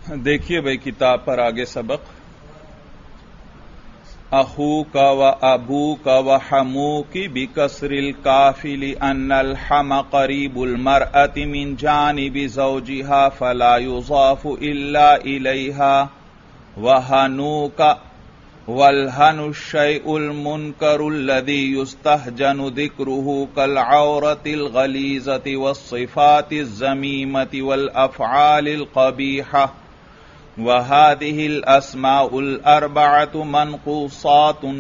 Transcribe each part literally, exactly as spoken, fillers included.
دیکھیے بھائی کتاب پر آگے سبق اخو کا و ابو کا و حمو کی بکسر الکافل ان الحم قریب المرأة من جانب زوجها فلا يضاف الا الیہا وحنو کا والہن الشیء المنکر الذي يستهجن ذکرہ کالعورة الغلیظة والصفات الذمیمة والافعال القبیحة وَهَذِهِ الْأَسْمَاءُ الْأَرْبَعَةُ مَنْقُوصَاتٌ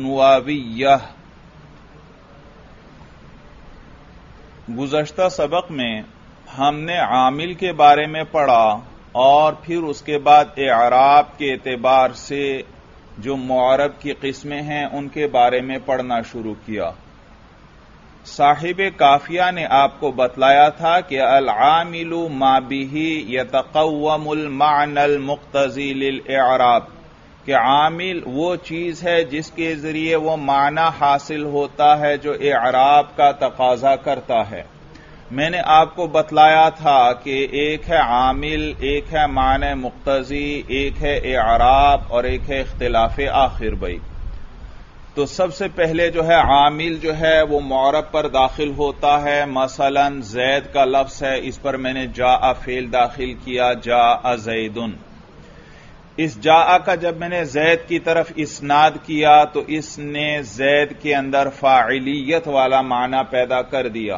وَاوِيَّةٌ۔ گزشتہ سبق میں ہم نے عامل کے بارے میں پڑھا اور پھر اس کے بعد اعراب کے اعتبار سے جو معرب کی قسمیں ہیں ان کے بارے میں پڑھنا شروع کیا۔ صاحب کافیہ نے آپ کو بتلایا تھا کہ العامل ما به یتقوم المعنى المقتضی للاعراب، کہ عامل وہ چیز ہے جس کے ذریعے وہ معنی حاصل ہوتا ہے جو اعراب کا تقاضا کرتا ہے۔ میں نے آپ کو بتلایا تھا کہ ایک ہے عامل، ایک ہے معنی مقتضی، ایک ہے اعراب اور ایک ہے اختلاف آخر بھائی۔ تو سب سے پہلے جو ہے عامل جو ہے وہ معرب پر داخل ہوتا ہے، مثلا زید کا لفظ ہے، اس پر میں نے جاء فعل داخل کیا، جاء زیدن۔ اس جاء کا جب میں نے زید کی طرف اسناد کیا تو اس نے زید کے اندر فاعلیت والا معنی پیدا کر دیا،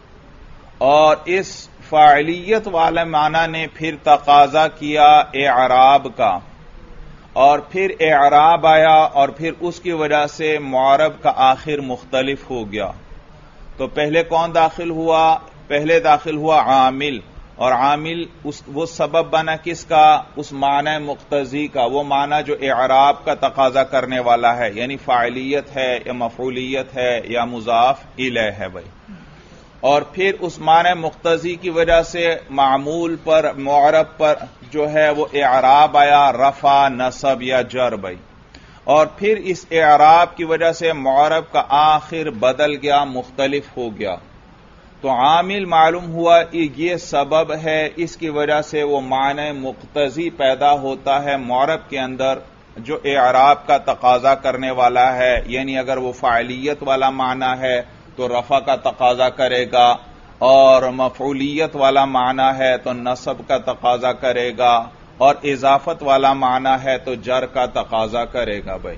اور اس فاعلیت والا معنی نے پھر تقاضا کیا اعراب کا، اور پھر اعراب آیا اور پھر اس کی وجہ سے معرب کا آخر مختلف ہو گیا۔ تو پہلے کون داخل ہوا؟ پہلے داخل ہوا عامل، اور عامل اس وہ سبب بنا کس کا؟ اس معنی مقتضی کا، وہ معنی جو اعراب کا تقاضا کرنے والا ہے، یعنی فاعلیت ہے یا مفعولیت ہے یا مضاف الیہ ہے بھائی۔ اور پھر اس معنی مقتضی کی وجہ سے معمول پر، معرب پر جو ہے وہ اعراب آیا، رفع، نصب یا جر بھائی، اور پھر اس اعراب کی وجہ سے معرب کا آخر بدل گیا، مختلف ہو گیا۔ تو عامل معلوم ہوا یہ سبب ہے، اس کی وجہ سے وہ معنی مقتضی پیدا ہوتا ہے معرب کے اندر جو اعراب کا تقاضا کرنے والا ہے، یعنی اگر وہ فاعلیت والا معنی ہے تو رفع کا تقاضا کرے گا، اور مفعولیت والا معنی ہے تو نصب کا تقاضا کرے گا، اور اضافت والا معنی ہے تو جر کا تقاضا کرے گا بھائی۔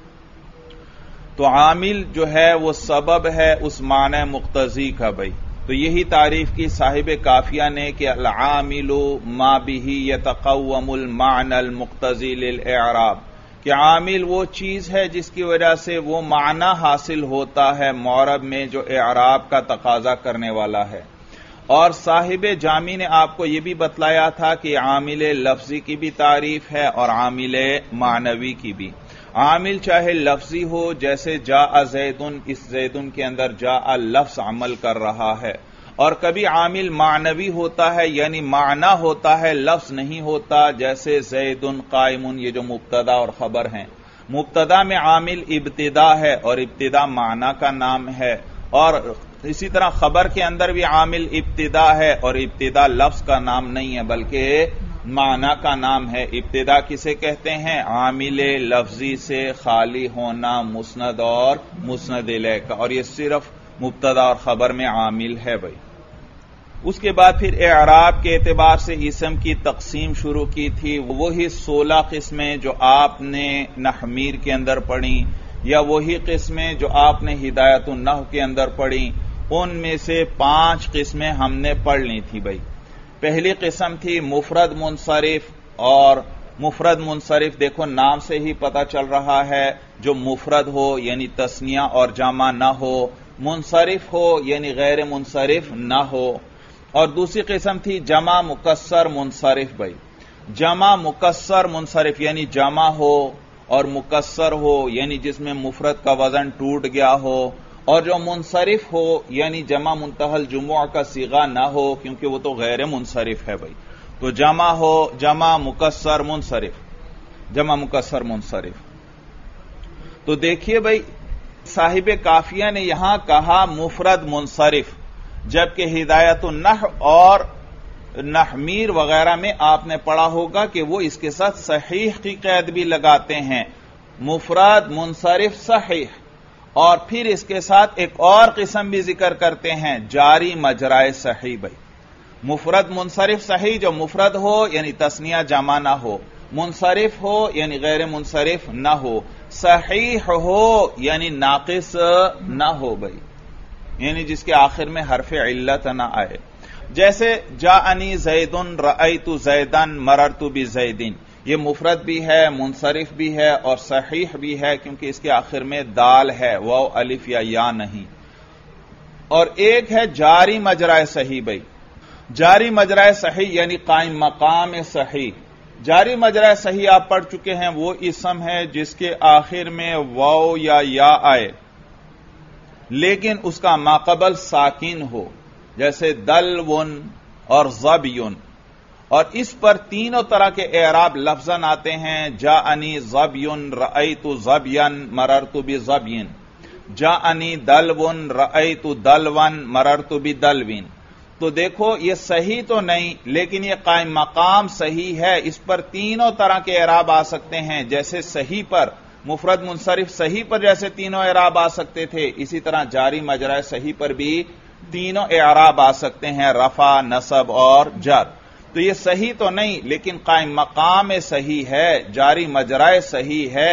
تو عامل جو ہے وہ سبب ہے اس معنی مقتضی کا بھائی۔ تو یہی تعریف کی صاحب کافیہ نے کہ العامل ما به یتقوم المعنى المقتضی للاعراب، کہ عامل وہ چیز ہے جس کی وجہ سے وہ معنی حاصل ہوتا ہے معرب میں جو اعراب کا تقاضا کرنے والا ہے۔ اور صاحب جامی نے آپ کو یہ بھی بتلایا تھا کہ عامل لفظی کی بھی تعریف ہے اور عامل معنوی کی بھی۔ عامل چاہے لفظی ہو، جیسے جاء زیدن، اس زیدن کے اندر جاء لفظ عمل کر رہا ہے، اور کبھی عامل معنوی ہوتا ہے، یعنی معنی ہوتا ہے، لفظ نہیں ہوتا، جیسے زیدن قائمن، یہ جو مبتدا اور خبر ہیں۔ مبتدا میں عامل ابتدا ہے اور ابتدا معنی کا نام ہے، اور اسی طرح خبر کے اندر بھی عامل ابتدا ہے اور ابتدا لفظ کا نام نہیں ہے بلکہ معنی کا نام ہے۔ ابتدا کسے کہتے ہیں؟ عامل لفظی سے خالی ہونا، مسند اور مسند الیہ کا، اور یہ صرف مبتدا اور خبر میں عامل ہے بھائی۔ اس کے بعد پھر اعراب کے اعتبار سے اسم کی تقسیم شروع کی تھی، وہی سولہ قسمیں جو آپ نے نحمیر کے اندر پڑھی، یا وہی قسمیں جو آپ نے ہدایت النحو کے اندر پڑھی، ان میں سے پانچ قسمیں ہم نے پڑھ لی تھی بھائی۔ پہلی قسم تھی مفرد منصرف، اور مفرد منصرف دیکھو نام سے ہی پتہ چل رہا ہے، جو مفرد ہو یعنی تثنیہ اور جمع نہ ہو، منصرف ہو یعنی غیر منصرف نہ ہو۔ اور دوسری قسم تھی جمع مکسر منصرف بھائی۔ جمع مکسر منصرف یعنی جمع ہو اور مکسر ہو یعنی جس میں مفرد کا وزن ٹوٹ گیا ہو، اور جو منصرف ہو یعنی جمع منتہی الجموع کا صیغہ نہ ہو، کیونکہ وہ تو غیر منصرف ہے بھائی۔ تو جمع ہو، جمع مکسر منصرف، جمع مکسر منصرف۔ تو دیکھیے بھائی صاحب کافیہ نے یہاں کہا مفرد منصرف، جبکہ ہدایت النحو اور نحمیر وغیرہ میں آپ نے پڑھا ہوگا کہ وہ اس کے ساتھ صحیح کی قید بھی لگاتے ہیں، مفرد منصرف صحیح، اور پھر اس کے ساتھ ایک اور قسم بھی ذکر کرتے ہیں، جاری مجرائے صحیح۔ بھائی مفرد منصرف صحیح جو مفرد ہو یعنی تثنیہ جمع نہ ہو، منصرف ہو یعنی غیر منصرف نہ ہو، صحیح ہو یعنی ناقص نہ ہو، بھائی یعنی جس کے آخر میں حرف علت نہ آئے، جیسے جاءنی زیدن رأیت زیدن مررت بزیدن، یہ مفرد بھی ہے، منصرف بھی ہے اور صحیح بھی ہے کیونکہ اس کے آخر میں دال ہے، واو الف یا یا نہیں۔ اور ایک ہے جاری مجرائے صحیح۔ بھائی جاری مجرائے صحیح یعنی قائم مقام صحیح۔ جاری مجرائے صحیح آپ پڑھ چکے ہیں، وہ اسم ہے جس کے آخر میں واو یا یا آئے لیکن اس کا ماقبل ساکن ہو، جیسے دلون اور ظبیون، اور اس پر تینوں طرح کے اعراب لفظاً آتے ہیں، جاءنی ظبیون رأیت ظبین مررت بظبین، جاءنی دلون رأیت دلون مررت بدلوین۔ تو دیکھو یہ صحیح تو نہیں لیکن یہ قائم مقام صحیح ہے، اس پر تینوں طرح کے اعراب آ سکتے ہیں، جیسے صحیح پر مفرد منصرف صحیح پر جیسے تینوں اعراب آ سکتے تھے، اسی طرح جاری مجرائے صحیح پر بھی تینوں اعراب آ سکتے ہیں، رفع، نصب اور جر۔ تو یہ صحیح تو نہیں لیکن قائم مقام صحیح ہے، جاری مجرائے صحیح ہے۔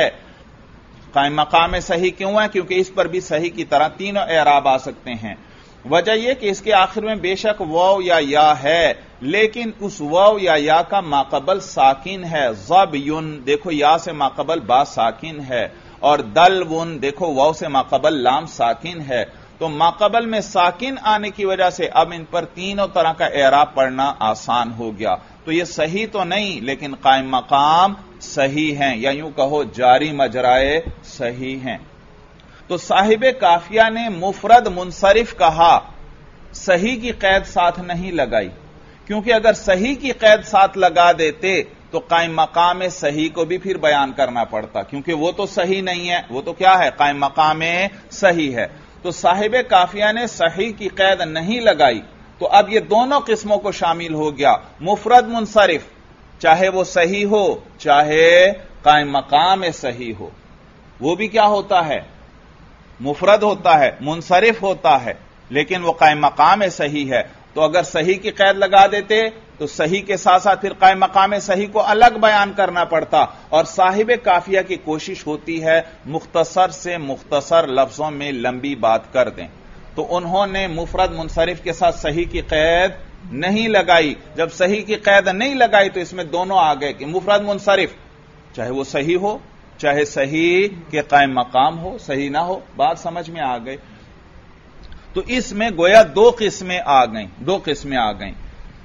قائم مقام صحیح کیوں ہے؟ کیونکہ اس پر بھی صحیح کی طرح تینوں اعراب آ سکتے ہیں۔ وجہ یہ کہ اس کے آخر میں بے شک واو یا یا ہے لیکن اس واو یا یا کا ماقبل ساکن ہے، ظبیون دیکھو یا سے ماقبل با ساکن ہے، اور دلون دیکھو واو سے ماقبل لام ساکن ہے، تو ماقبل میں ساکن آنے کی وجہ سے اب ان پر تینوں طرح کا اعراب پڑھنا آسان ہو گیا۔ تو یہ صحیح تو نہیں لیکن قائم مقام صحیح ہیں، یا یوں کہو جاری مجرائے صحیح ہیں۔ تو صاحب کافیہ نے مفرد منصرف کہا، صحیح کی قید ساتھ نہیں لگائی، کیونکہ اگر صحیح کی قید ساتھ لگا دیتے تو قائم مقام صحیح کو بھی پھر بیان کرنا پڑتا، کیونکہ وہ تو صحیح نہیں ہے، وہ تو کیا ہے؟ قائم مقام صحیح ہے۔ تو صاحب کافیہ نے صحیح کی قید نہیں لگائی، تو اب یہ دونوں قسموں کو شامل ہو گیا، مفرد منصرف چاہے وہ صحیح ہو چاہے قائم مقام صحیح ہو، وہ بھی کیا ہوتا ہے؟ مفرد ہوتا ہے، منصرف ہوتا ہے لیکن وہ قائم مقام صحیح ہے۔ تو اگر صحیح کی قید لگا دیتے تو صحیح کے ساتھ ساتھ پھر قائم مقام صحیح کو الگ بیان کرنا پڑتا، اور صاحب کافیہ کی کوشش ہوتی ہے مختصر سے مختصر لفظوں میں لمبی بات کر دیں، تو انہوں نے مفرد منصرف کے ساتھ صحیح کی قید نہیں لگائی۔ جب صحیح کی قید نہیں لگائی تو اس میں دونوں آ گئے کہ مفرد منصرف چاہے وہ صحیح ہو چاہے صحیح کے قائم مقام ہو، صحیح نہ ہو، بات سمجھ میں آ گئی۔ تو اس میں گویا دو قسمیں آ گئیں، دو قسمیں آ گئیں۔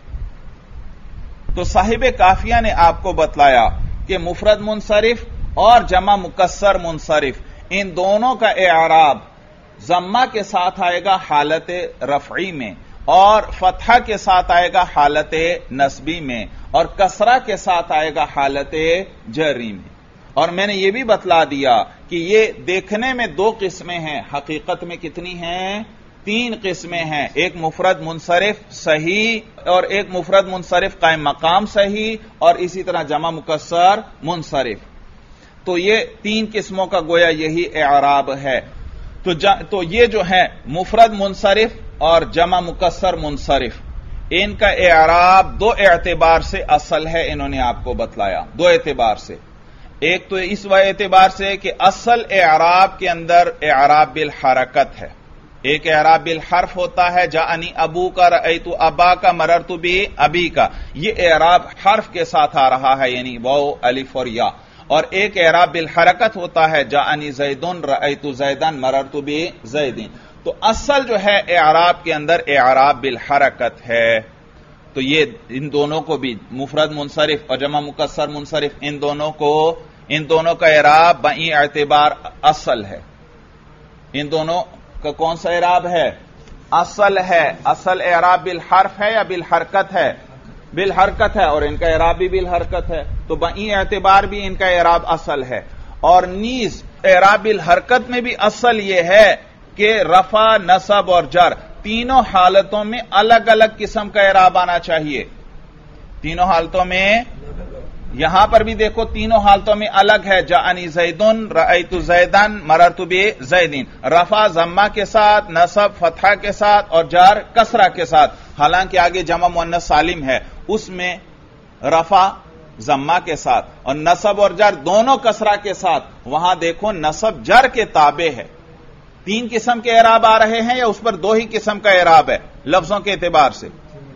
تو صاحب کافیہ نے آپ کو بتلایا کہ مفرد منصرف اور جمع مکسر منصرف ان دونوں کا اعراب ضمہ کے ساتھ آئے گا حالت رفعی میں، اور فتحہ کے ساتھ آئے گا حالت نصبی میں، اور کسرہ کے ساتھ آئے گا حالت جری میں۔ اور میں نے یہ بھی بتلا دیا کہ یہ دیکھنے میں دو قسمیں ہیں، حقیقت میں کتنی ہیں؟ تین قسمیں ہیں، ایک مفرد منصرف صحیح اور ایک مفرد منصرف قائم مقام صحیح، اور اسی طرح جمع مکسر منصرف۔ تو یہ تین قسموں کا گویا یہی اعراب ہے۔ تو, تو یہ جو ہے مفرد منصرف اور جمع مکسر منصرف، ان کا اعراب دو اعتبار سے اصل ہے، انہوں نے آپ کو بتلایا دو اعتبار سے۔ ایک تو اس اعتبار سے کہ اصل اعراب کے اندر اعراب بالحرکت ہے، ایک اعراب بالحرف ہوتا ہے، جاءنی ابو کا رأیت ابا کا مررت بی ابی کا، یہ اعراب حرف کے ساتھ آ رہا ہے یعنی واو الف اور یا، اور ایک اعراب بالحرکت ہوتا ہے، جاءنی زیدن رأیت زیدن مررت بی زیدن۔ تو اصل جو ہے اعراب کے اندر اعراب بالحرکت ہے۔ تو یہ ان دونوں کو بھی مفرد منصرف اور جمع مکسر منصرف ان دونوں کو ان دونوں کا اعراب بئی اعتبار اصل ہے۔ ان دونوں کا کون سا اعراب ہے؟ اصل ہے۔ اصل اعراب بالحرف ہے یا بالحرکت ہے؟ بالحرکت ہے، اور ان کا اعراب بھی بالحرکت ہے، تو بئی اعتبار بھی ان کا اعراب اصل ہے۔ اور نیز اعراب بالحرکت میں بھی اصل یہ ہے کہ رفع، نصب اور جر تینوں حالتوں میں الگ الگ قسم کا اعراب آنا چاہیے۔ تینوں حالتوں میں یہاں پر بھی دیکھو تینوں حالتوں میں الگ ہے. جاءنی زیدن، رأیت زیدن، مررت بزیدن. رفع ضمہ کے ساتھ، نصب فتحہ کے ساتھ اور جار کسرہ کے ساتھ. حالانکہ آگے جمع مؤنث سالم ہے، اس میں رفع ضمہ کے ساتھ اور نصب اور جر دونوں کسرہ کے ساتھ. وہاں دیکھو نصب جر کے تابع ہے. تین قسم کے اعراب آ رہے ہیں یا اس پر دو ہی قسم کا اعراب ہے لفظوں کے اعتبار سے؟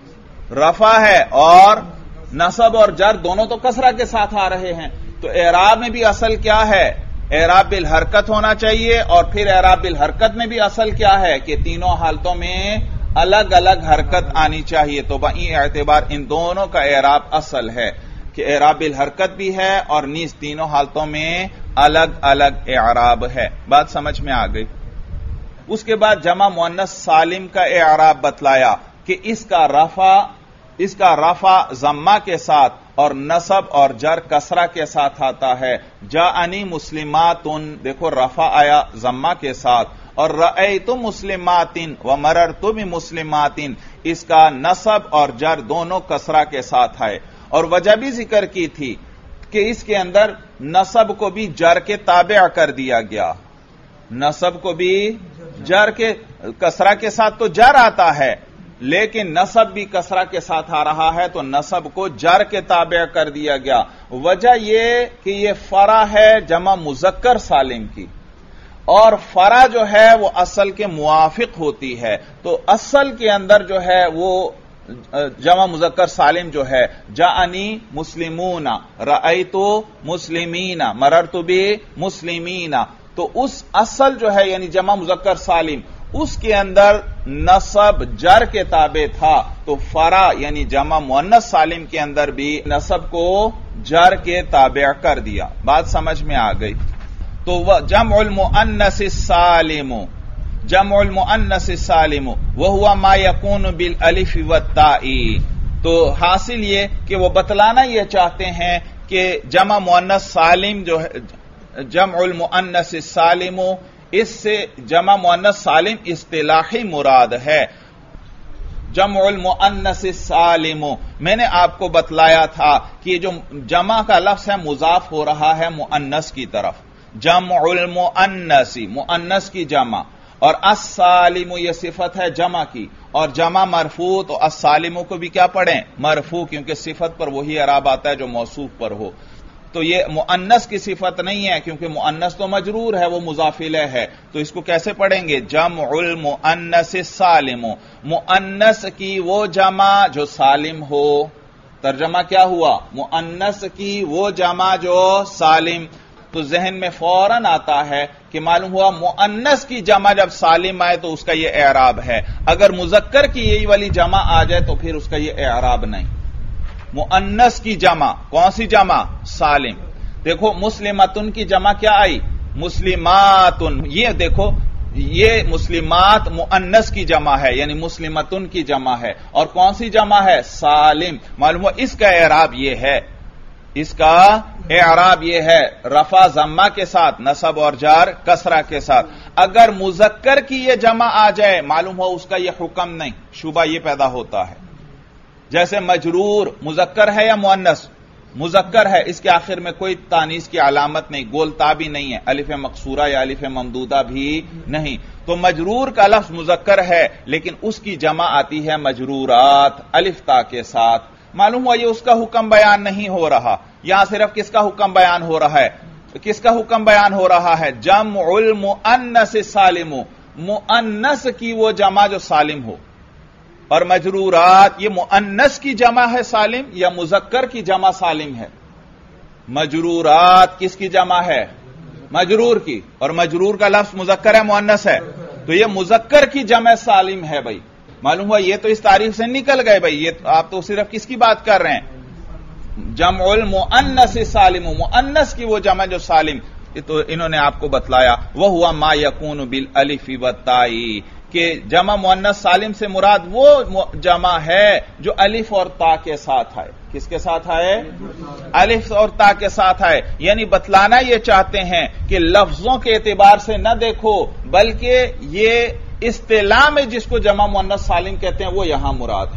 رفع ہے اور نصب اور جر دونوں تو کسرہ کے ساتھ آ رہے ہیں. تو اعراب میں بھی اصل کیا ہے؟ اعراب بالحرکت ہونا چاہیے. اور پھر اعراب بالحرکت میں بھی اصل کیا ہے کہ تینوں حالتوں میں الگ الگ حرکت آنی چاہیے. تو بئی اعتبار ان دونوں کا اعراب اصل ہے کہ اعراب بالحرکت بھی ہے اور نیز تینوں حالتوں میں الگ الگ اعراب ہے. بات سمجھ میں آ گئی. اس کے بعد جمع مؤنث سالم کا اعراب بتلایا کہ اس کا رفع اس کا رفع ضمہ کے ساتھ اور نصب اور جر کسرہ کے ساتھ آتا ہے. جاءنی مسلماتن، دیکھو رفع آیا ضمہ کے ساتھ، اور رأیت مسلماتن ومررت بمسلماتن، اس کا نصب اور جر دونوں کسرہ کے ساتھ آئے. اور وجہ بھی ذکر کی تھی کہ اس کے اندر نصب کو بھی جر کے تابع کر دیا گیا. نصب کو بھی جر کے کسرہ کے ساتھ تو جر آتا ہے، لیکن نصب بھی کسرہ کے ساتھ آ رہا ہے تو نصب کو جر کے تابع کر دیا گیا. وجہ یہ کہ یہ فرع ہے جمع مذکر سالم کی، اور فرع جو ہے وہ اصل کے موافق ہوتی ہے. تو اصل کے اندر جو ہے وہ جمع مذکر سالم جو ہے جاءنی مسلمون، رأیت مسلمین، مررت بمسلمین، تو اس اصل جو ہے یعنی جمع مذکر سالم اس کے اندر نصب جر کے تابع تھا. تو فرع یعنی جمع مؤنث سالم کے اندر بھی نصب کو جر کے تابع کر دیا. بات سمجھ میں آ گئی. تو جمع المؤنث السالم، جمع المؤنث السالم وهو ما يكون بالالف والتاء. تو حاصل یہ کہ وہ بتلانا یہ چاہتے ہیں کہ جمع مؤنث سالم جو ہے، جمع المؤنث السالم، اس سے جمع مؤنث سالم اصطلاحی مراد ہے. جمع المؤنث السالم میں نے آپ کو بتلایا تھا کہ جو جمع کا لفظ ہے مضاف ہو رہا ہے مؤنث کی طرف. جمع المؤنث، مؤنث کی جمع، اور السالم یہ صفت ہے جمع کی، اور جمع مرفوع تو السالم کو بھی کیا پڑھیں؟ مرفوع، کیونکہ صفت پر وہی اعراب آتا ہے جو موصوف پر ہو. تو یہ مؤنث کی صفت نہیں ہے کیونکہ مؤنث تو مجرور ہے، وہ مضاف الیہ ہے. تو اس کو کیسے پڑھیں گے؟ جمع المؤنث السالم، مؤنث کی وہ جمع جو سالم ہو. ترجمہ کیا ہوا؟ مؤنث کی وہ جمع جو سالم. تو ذہن میں فوراً آتا ہے کہ معلوم ہوا مؤنث کی جمع جب سالم آئے تو اس کا یہ اعراب ہے. اگر مذکر کی یہی والی جمع آ جائے تو پھر اس کا یہ اعراب نہیں. مؤنث کی جمع، کون سی جمع؟ سالم. دیکھو مسلمتن کی جمع کیا آئی؟ مسلماتن. یہ دیکھو یہ مسلمات مؤنث کی جمع ہے یعنی مسلمتن کی جمع ہے، اور کون سی جمع ہے؟ سالم. معلوم ہوا اس کا اعراب یہ ہے، اس کا اعراب یہ ہے رفع ضمہ کے ساتھ، نصب اور جار کسرہ کے ساتھ. اگر مذکر کی یہ جمع آ جائے معلوم ہو اس کا یہ حکم نہیں، شبہ یہ پیدا ہوتا ہے. جیسے مجرور مذکر ہے یا مؤنث؟ مذکر ہے، اس کے آخر میں کوئی تانیث کی علامت نہیں، گول تا بھی نہیں ہے، الف مقصورہ یا الف ممدودہ بھی نہیں. تو مجرور کا لفظ مذکر ہے لیکن اس کی جمع آتی ہے مجرورات الف تا کے ساتھ. معلوم ہوا یہ اس کا حکم بیان نہیں ہو رہا، یہاں صرف کس کا حکم بیان ہو رہا ہے؟ کس کا حکم بیان ہو رہا ہے؟ جمع المؤنث السالم، مؤنث کی وہ جمع جو سالم ہو. اور مجرورات یہ مؤنث کی جمع ہے سالم یا مذکر کی جمع سالم ہے؟ مجرورات کس کی جمع ہے؟ مجرور کی. اور مجرور کا لفظ مذکر ہے مؤنث ہے؟ تو یہ مذکر کی جمع سالم ہے. بھائی معلوم ہوا یہ تو اس تعریف سے نکل گئے. بھائی یہ آپ تو صرف کس کی بات کر رہے ہیں؟ جمع المؤنث سالم، مؤنث کی وہ جمع جو سالم. تو انہوں نے آپ کو بتلایا وہ ہوا ما یکون بالالف والتاء، کہ جمع مؤنث سالم سے مراد وہ جمع ہے جو الف اور تا کے ساتھ آئے. کس کے ساتھ آئے؟ الف اور تا کے ساتھ آئے. یعنی بتلانا یہ چاہتے ہیں کہ لفظوں کے اعتبار سے نہ دیکھو بلکہ یہ اصطلاح میں جس کو جمع مؤنث سالم کہتے ہیں وہ یہاں مراد ہے.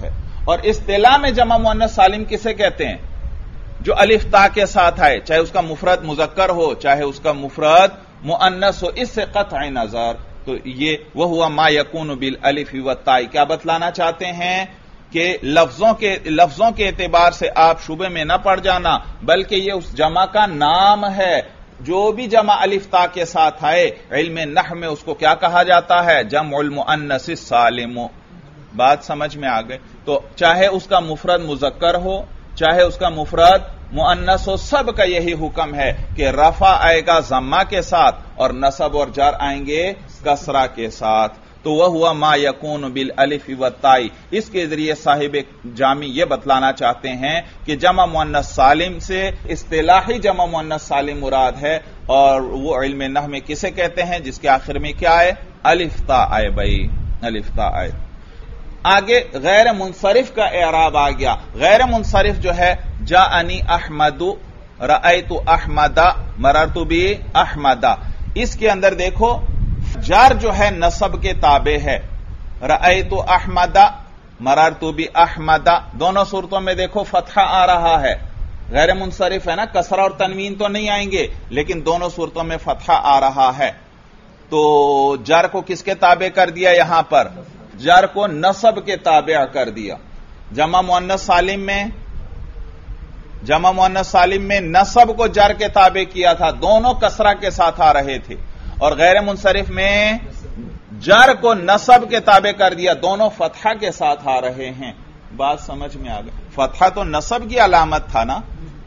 اور اصطلاح میں جمع مؤنث سالم کسے کہتے ہیں؟ جو الف تا کے ساتھ آئے، چاہے اس کا مفرد مذکر ہو چاہے اس کا مفرد مؤنث ہو، اس سے قطع نظر. تو یہ وہ ہوا ما یکون بالالف والتاء. کیا بتلانا چاہتے ہیں کہ لفظوں کے لفظوں کے اعتبار سے آپ شبے میں نہ پڑ جانا، بلکہ یہ اس جمع کا نام ہے. جو بھی جمع الف تا کے ساتھ آئے علم نحو میں اس کو کیا کہا جاتا ہے؟ جمع المؤنث السالم. بات سمجھ میں آ گئی؟ تو چاہے اس کا مفرد مذکر ہو چاہے اس کا مفرد مؤنث ہو، سب کا یہی حکم ہے کہ رفع آئے گا ضمہ کے ساتھ اور نصب اور جر آئیں گے کسرہ کے ساتھ. تو وہ ہوا ما یکون بالالف والتاء. اس کے ذریعے صاحب جامی یہ بتلانا چاہتے ہیں کہ جمع مؤنث سالم سے اصطلاحی جمع مؤنث سالم مراد ہے، اور وہ علم نحو میں کسے کہتے ہیں؟ جس کے آخر میں کیا ہے؟ الف تا آئے. بھائی الف تا آئے. آگے غیر منصرف کا اعراب آ گیا. غیر منصرف جو ہے جاءنی احمد، رأیت احمد، مررت بی احمد. اس کے اندر دیکھو جار جو ہے نصب کے تابع ہے. رأیت احمد، مررت بی احمد، دونوں صورتوں میں دیکھو فتحہ آ رہا ہے. غیر منصرف ہے نا، کسرہ اور تنوین تو نہیں آئیں گے لیکن دونوں صورتوں میں فتحہ آ رہا ہے. تو جار کو کس کے تابع کر دیا؟ یہاں پر جر کو نصب کے تابع کر دیا. جمع مؤنث سالم میں جمع مؤنث سالم میں نصب کو جر کے تابع کیا تھا، دونوں کسرہ کے ساتھ آ رہے تھے. اور غیر منصرف میں جر کو نصب کے تابع کر دیا، دونوں فتحہ کے ساتھ آ رہے ہیں. بات سمجھ میں آ گئی؟ فتحہ تو نصب کی علامت تھا نا.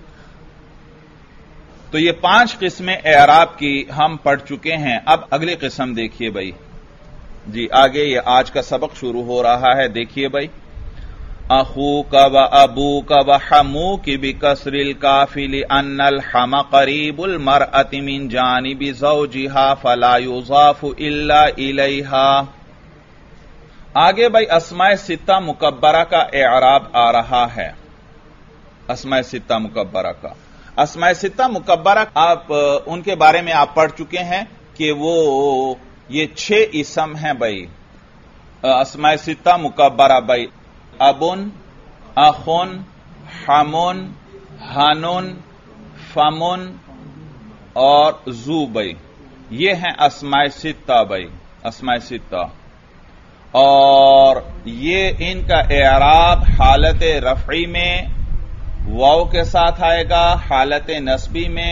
تو یہ پانچ قسمیں اعراب کی ہم پڑھ چکے ہیں. اب اگلی قسم دیکھیے بھائی. جی آگے یہ آج کا سبق شروع ہو رہا ہے. دیکھیے بھائی، اخوک و ابوک و حموک بکسر الکافل ان الحم قریب المرأة من جانب زوجها فلا یضاف الا الیہا. آگے بھائی اسماء ستہ مکبرہ کا اعراب آ رہا ہے. اسماء ستہ مکبرہ کا اسماء ستہ مکبرہ آپ ان کے بارے میں آپ پڑھ چکے ہیں کہ وہ یہ چھ اسم ہیں بھائی اسماء ستہ مکبرہ. بھائی ابن، اخن، حمن، حنن، فمن اور زو. بھائی یہ ہیں اسماء ستہ. بھائی اسماء ستہ، اور یہ ان کا اعراب حالت رفعی میں واو کے ساتھ آئے گا، حالت نصبی میں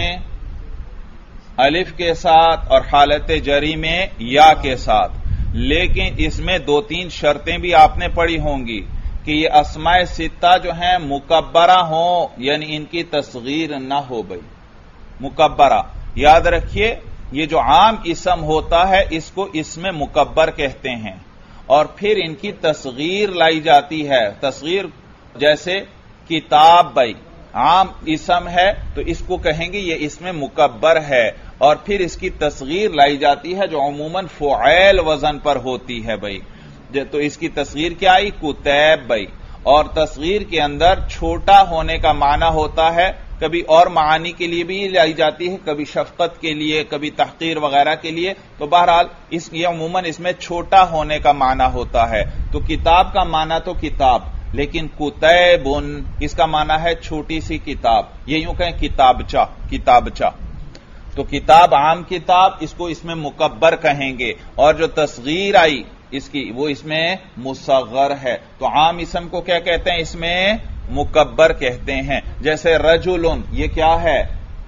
الف کے ساتھ، اور حالت جری میں یا کے ساتھ. لیکن اس میں دو تین شرطیں بھی آپ نے پڑھی ہوں گی کہ یہ اسماء ستہ جو ہیں مکبرہ ہوں، یعنی ان کی تصغیر نہ ہو. بھائی مکبرہ یاد رکھیے، یہ جو عام اسم ہوتا ہے اس کو اسم مکبر کہتے ہیں، اور پھر ان کی تصغیر لائی جاتی ہے. تصغیر جیسے کتاب، بھائی عام اسم ہے تو اس کو کہیں گے یہ اسم مکبر ہے، اور پھر اس کی تصغیر لائی جاتی ہے جو عموماً فعیل وزن پر ہوتی ہے. بھائی تو اس کی تصغیر کیا آئی؟ کتیب. بھائی اور تصغیر کے اندر چھوٹا ہونے کا معنی ہوتا ہے، کبھی اور معانی کے لیے بھی لائی جاتی ہے، کبھی شفقت کے لیے، کبھی تحقیر وغیرہ کے لیے. تو بہرحال اس یہ عموماً اس میں چھوٹا ہونے کا معنی ہوتا ہے. تو کتاب کا معنی تو کتاب، لیکن کتیبن اس کا معنی ہے چھوٹی سی کتاب. یہ یوں کہیں کتابچہ، کتابچہ. تو کتاب عام کتاب، اس کو اس میں مکبر کہیں گے، اور جو تصغیر آئی اس کی وہ اس میں مصغر ہے. تو عام اسم کو کیا کہتے ہیں؟ اس میں مکبر کہتے ہیں. جیسے رجلن، یہ کیا ہے؟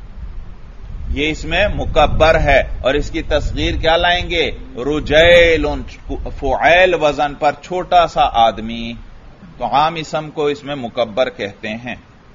یہ اس میں مکبر ہے، اور اس کی تصغیر کیا لائیں گے؟ رجیلن، فعیل وزن پر چھوٹا سا آدمی. تو عام اسم کو اس میں مکبر کہتے ہیں.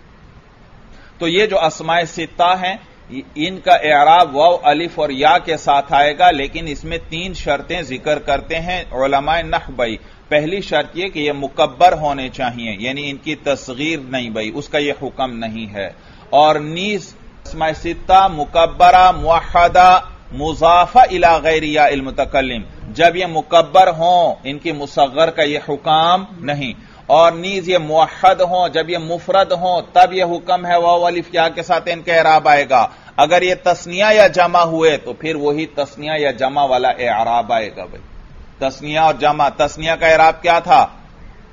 تو یہ جو اسماء ستہ ہیں ان کا اعراب واو الف اور یا کے ساتھ آئے گا، لیکن اس میں تین شرطیں ذکر کرتے ہیں علماء نحو. بھائی پہلی شرط یہ کہ یہ مکبر ہونے چاہیے، یعنی ان کی تصغیر نہیں. بھائی اس کا یہ حکم نہیں ہے. اور نیز اسماء ستہ مکبرہ موحدہ مضافہ الی غیر یا المتکلم، جب یہ مکبر ہوں ان کی مصغر کا یہ حکم نہیں. اور نیز یہ موحد ہوں، جب یہ مفرد ہوں تب یہ حکم ہے واو الف یا کے ساتھ ان کا اعراب آئے گا. اگر یہ تثنیہ یا جمع ہوئے تو پھر وہی تثنیہ یا جمع والا اعراب آئے گا. بھائی تثنیہ اور جمع، تثنیہ کا اعراب کیا تھا؟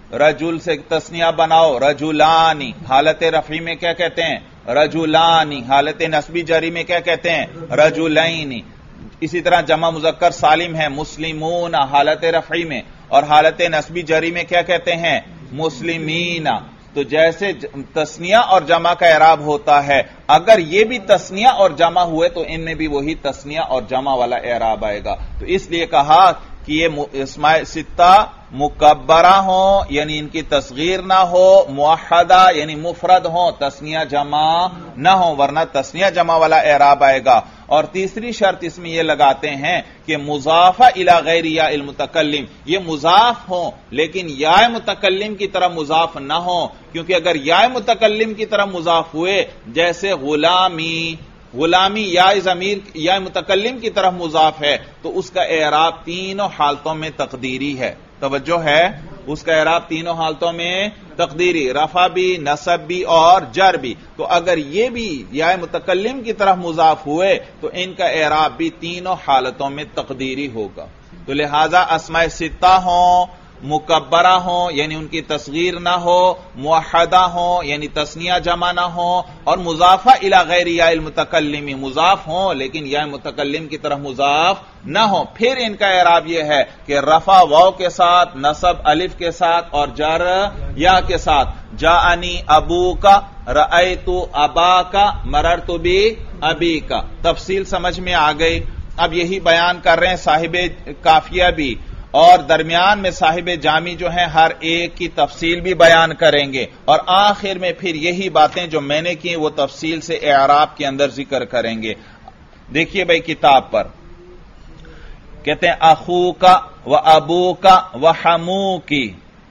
رجل سے تسنیہ بناؤ رجلانی، حالت رفعی میں کیا کہتے ہیں؟ رجلانی، حالت نصبی جری میں کیا کہتے ہیں؟ رجلینی۔ اسی طرح جمع مذکر سالم ہے مسلمون حالت رفعی میں، اور حالت نصبی جری میں کیا کہتے ہیں؟ مسلمین۔ تو جیسے تسنیہ اور جمع کا اعراب ہوتا ہے، اگر یہ بھی تسنیہ اور جمع ہوئے تو ان میں بھی وہی تسنیہ اور جمع والا اعراب آئے گا۔ تو اس لیے کہا کہ یہ اسماء ستہ مکبرہ ہوں یعنی ان کی تصغیر نہ ہو، موحدہ یعنی مفرد ہوں، تسنیہ جمع نہ ہو، ورنہ تسنیہ جمع والا اعراب آئے گا۔ اور تیسری شرط اس میں یہ لگاتے ہیں کہ مضاف الی غیر یا المتکلم، یہ مضاف ہوں لیکن یا متکلم کی طرح مضاف نہ ہوں، کیونکہ اگر یا متکلم کی طرح مضاف ہوئے جیسے غلامی، غلامی یا ضمیر یا متکلم کی طرف مضاف ہے تو اس کا اعراب تینوں حالتوں میں تقدیری ہے۔ توجہ ہے، اس کا اعراب تینوں حالتوں میں تقدیری، رفع بھی، نصب بھی اور جر بھی۔ تو اگر یہ بھی یا متکلم کی طرف مضاف ہوئے تو ان کا اعراب بھی تینوں حالتوں میں تقدیری ہوگا۔ تو لہذا اسماء ستہ ہوں، مکبرہ ہوں یعنی ان کی تصغیر نہ ہو، موحدہ ہوں یعنی تسنیہ جمع نہ ہو، اور مضافہ الی غیر یا المتکلم، مضاف ہوں لیکن یا متکلم کی طرف مضاف نہ ہو، پھر ان کا اعراب یہ ہے کہ رفع واو کے ساتھ، نصب الف کے ساتھ اور جر یا کے ساتھ۔ جاءنی ابوکا، رأیت اباکا، مررت بی ابیکا۔ تفصیل سمجھ میں آ گئی۔ اب یہی بیان کر رہے ہیں صاحب کافیہ بھی، اور درمیان میں صاحب جامی جو ہیں ہر ایک کی تفصیل بھی بیان کریں گے، اور آخر میں پھر یہی باتیں جو میں نے کی وہ تفصیل سے اعراب کے اندر ذکر کریں گے۔ دیکھیے بھائی کتاب پر کہتے ہیں اخو کا و ابو کا و حمو کی۔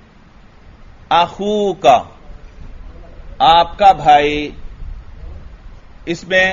اخو کا آپ کا بھائی، اس میں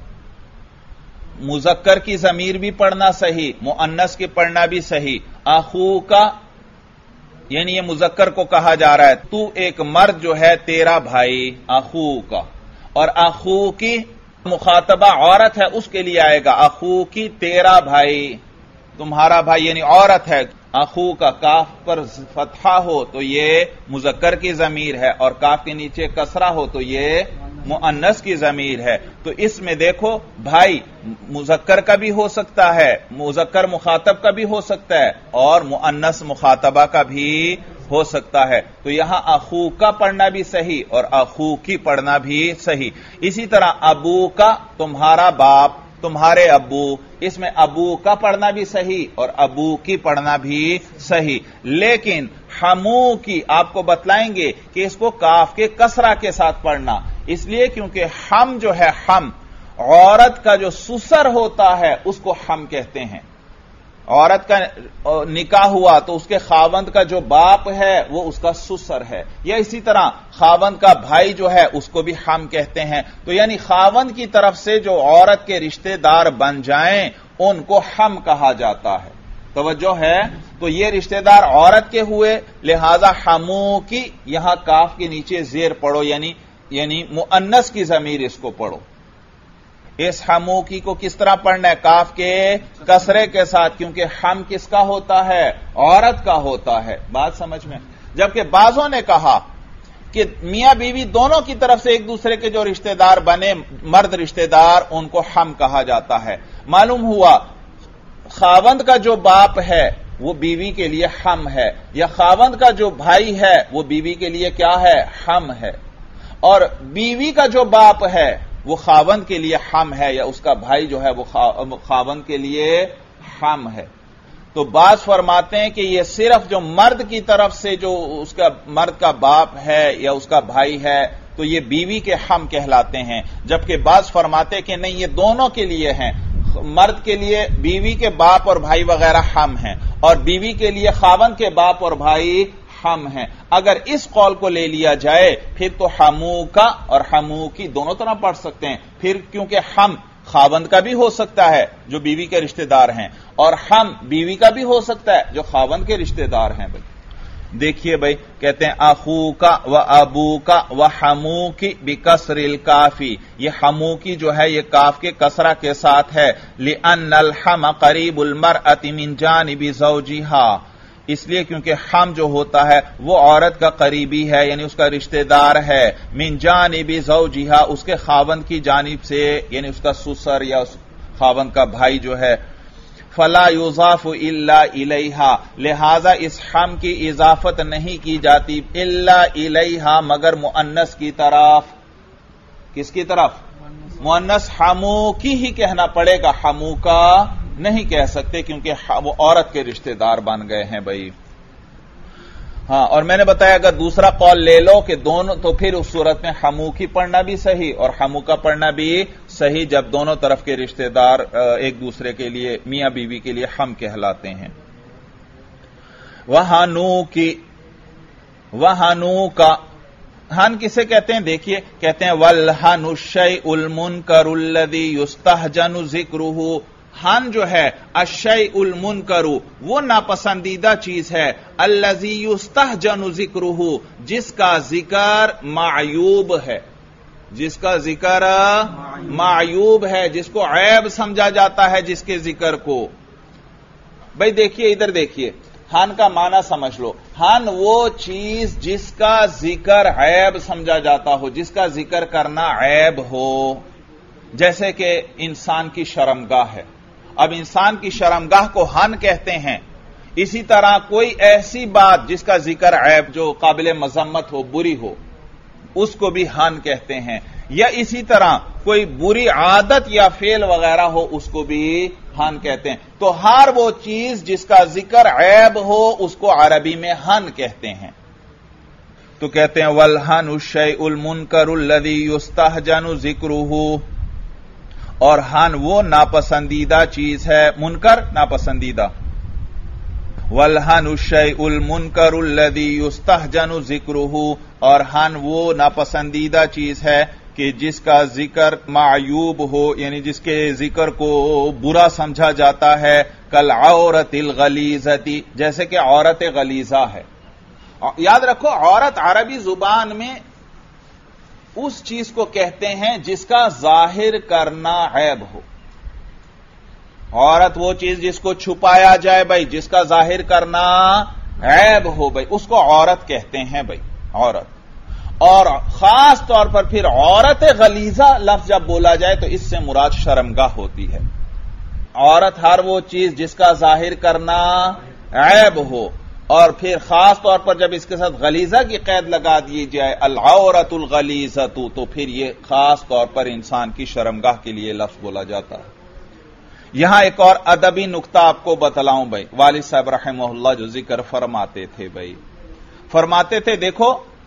مذکر کی ضمیر بھی پڑھنا صحیح، مؤنث کی پڑھنا بھی صحیح۔ اخو کا یعنی یہ مذکر کو کہا جا رہا ہے، تو ایک مرد جو ہے تیرا بھائی، اخو کا۔ اور اخو کی مخاطبہ عورت ہے، اس کے لیے آئے گا اخو کی تیرا بھائی، تمہارا بھائی یعنی عورت ہے۔ اخو کا کاف پر فتحہ ہو تو یہ مذکر کی ضمیر ہے، اور کاف کے نیچے کسرہ ہو تو یہ مؤنث کی ضمیر ہے۔ تو اس میں دیکھو بھائی مذکر کا بھی ہو سکتا ہے، مذکر مخاطب کا بھی ہو سکتا ہے، اور مؤنث مخاطبہ کا بھی ہو سکتا ہے۔ تو یہاں اخو کا پڑھنا بھی صحیح اور اخو کی پڑھنا بھی صحیح۔ اسی طرح ابو کا تمہارا باپ، تمہارے ابو، اس میں ابو کا پڑھنا بھی صحیح اور ابو کی پڑھنا بھی صحیح۔ لیکن حمو کی آپ کو بتلائیں گے کہ اس کو کاف کے کسرہ کے ساتھ پڑھنا، اس لیے کیونکہ ہم جو ہے ہم عورت کا جو سسر ہوتا ہے اس کو ہم کہتے ہیں۔ عورت کا نکاح ہوا تو اس کے خاوند کا جو باپ ہے وہ اس کا سسر ہے، یا اسی طرح خاوند کا بھائی جو ہے اس کو بھی ہم کہتے ہیں۔ تو یعنی خاوند کی طرف سے جو عورت کے رشتہ دار بن جائیں ان کو ہم کہا جاتا ہے۔ توجہ ہے، تو یہ رشتہ دار عورت کے ہوئے، لہذا حمو کی یہاں کاف کے نیچے زیر پڑھو، یعنی یعنی مؤنث کی ضمیر اس کو پڑھو۔ اس حمو کی کو کس طرح پڑھنا ہے؟ کاف کے کسرے کے ساتھ، کیونکہ ہم کس کا ہوتا ہے؟ عورت کا ہوتا ہے۔ بات سمجھ میں؟ جبکہ بعضوں نے کہا کہ میاں بیوی دونوں کی طرف سے ایک دوسرے کے جو رشتہ دار بنے مرد رشتہ دار ان کو ہم کہا جاتا ہے۔ معلوم ہوا خاوند کا جو باپ ہے وہ بیوی کے لیے ہم ہے، یا خاوند کا جو بھائی ہے وہ بیوی کے لیے کیا ہے؟ ہم ہے، اور بیوی کا جو باپ ہے وہ خاوند کے لیے ہم ہے، یا اس کا بھائی جو ہے وہ خاوند کے لیے ہم ہے۔ تو بعض فرماتے ہیں کہ یہ صرف جو مرد کی طرف سے جو اس کا مرد کا باپ ہے یا اس کا بھائی ہے تو یہ بیوی کے ہم کہلاتے ہیں، جبکہ بعض فرماتے کہ نہیں، یہ دونوں کے لیے ہیں۔ مرد کے لیے بیوی کے باپ اور بھائی وغیرہ ہم ہیں، اور بیوی کے لیے خاوند کے باپ اور بھائی ہم ہیں۔ اگر اس قول کو لے لیا جائے پھر تو حمو کا اور حمو کی دونوں طرح پڑھ سکتے ہیں، پھر کیونکہ ہم خاوند کا بھی ہو سکتا ہے جو بیوی کے رشتہ دار ہیں، اور ہم بیوی کا بھی ہو سکتا ہے جو خاوند کے رشتہ دار ہیں۔ بھائی دیکھیے بھائی کہتے ہیں اخو کا و ابو کا و حمو کی بکسر الکافی، یہ حمو کی جو ہے یہ کاف کے کسرہ کے ساتھ ہے۔ لأن الحم قریب المرأة من جانب زوجها، اس لیے کیونکہ ہم جو ہوتا ہے وہ عورت کا قریبی ہے، یعنی اس کا رشتہ دار ہے، من جانب زوجہا، اس کے خاوند کی جانب سے، یعنی اس کا سسر یا اس خاوند کا بھائی جو ہے، فلا یضاف الا الیہا، لہذا اس ہم کی اضافت نہیں کی جاتی الا الیہا مگر مؤنث کی طرف۔ کس کی طرف؟ مؤنث ہمو کی ہی کہنا پڑے گا، ہمو کا نہیں کہہ سکتے کیونکہ وہ عورت کے رشتہ دار بن گئے ہیں بھائی۔ ہاں، اور میں نے بتایا اگر دوسرا قول لے لو کہ دونوں، تو پھر اس صورت میں ہمو کی پڑھنا بھی صحیح اور ہمو کا پڑھنا بھی صحیح جب دونوں طرف کے رشتہ دار ایک دوسرے کے لیے، میاں بیوی کے لیے ہم کہلاتے ہیں۔ وہانو کی، وہانو کا ہن کسے کہتے ہیں؟ دیکھیے کہتے ہیں والہن الشیء المنکر الذی یستہجن ذکرہ، ہن جو ہے الشیء المنکر وہ ناپسندیدہ چیز ہے، الذی یستہجن ذکرہ جس کا ذکر معیوب ہے، جس کا ذکر معیوب ہے، جس کو عیب سمجھا جاتا ہے جس کے ذکر کو۔ بھئی دیکھیے ادھر دیکھیے، ہن کا معنی سمجھ لو، ہن وہ چیز جس کا ذکر عیب سمجھا جاتا ہو، جس کا ذکر کرنا عیب ہو، جیسے کہ انسان کی شرمگاہ ہے۔ اب انسان کی شرمگاہ کو ہن کہتے ہیں، اسی طرح کوئی ایسی بات جس کا ذکر عیب، جو قابل مذمت ہو، بری ہو، اس کو بھی ہن کہتے ہیں، یا اسی طرح کوئی بری عادت یا فعل وغیرہ ہو اس کو بھی ہن کہتے ہیں۔ تو ہر وہ چیز جس کا ذکر عیب ہو اس کو عربی میں ہن کہتے ہیں۔ تو کہتے ہیں والہن الشیء المنکر الذی یستہجن ذکرہ، اور ہن وہ ناپسندیدہ چیز ہے، منکر ناپسندیدہ، والہن الشیء المنکر الذی یستہجن ذکرہ، اور ہن وہ ناپسندیدہ چیز ہے کہ جس کا ذکر معیوب ہو، یعنی جس کے ذکر کو برا سمجھا جاتا ہے، کالعورۃ الغلیظۃ، جیسے کہ عورت غلیظہ ہے۔ یاد رکھو عورت عربی زبان میں اس چیز کو کہتے ہیں جس کا ظاہر کرنا عیب ہو۔ عورت وہ چیز جس کو چھپایا جائے بھائی، جس کا ظاہر کرنا عیب ہو بھائی، اس کو عورت کہتے ہیں بھائی، عورت۔ اور خاص طور پر پھر عورت غلیظہ لفظ جب بولا جائے تو اس سے مراد شرمگاہ ہوتی ہے۔ عورت ہر وہ چیز جس کا ظاہر کرنا عیب ہو، اور پھر خاص طور پر جب اس کے ساتھ غلیظہ کی قید لگا دی جائے، العورۃ الغلیظۃ، تو پھر یہ خاص طور پر انسان کی شرمگاہ کے لیے لفظ بولا جاتا ہے۔ یہاں ایک اور ادبی نقطہ آپ کو بتلاؤں بھائی، والد صاحب رحمہ اللہ جو ذکر فرماتے تھے بھائی، فرماتے تھے دیکھو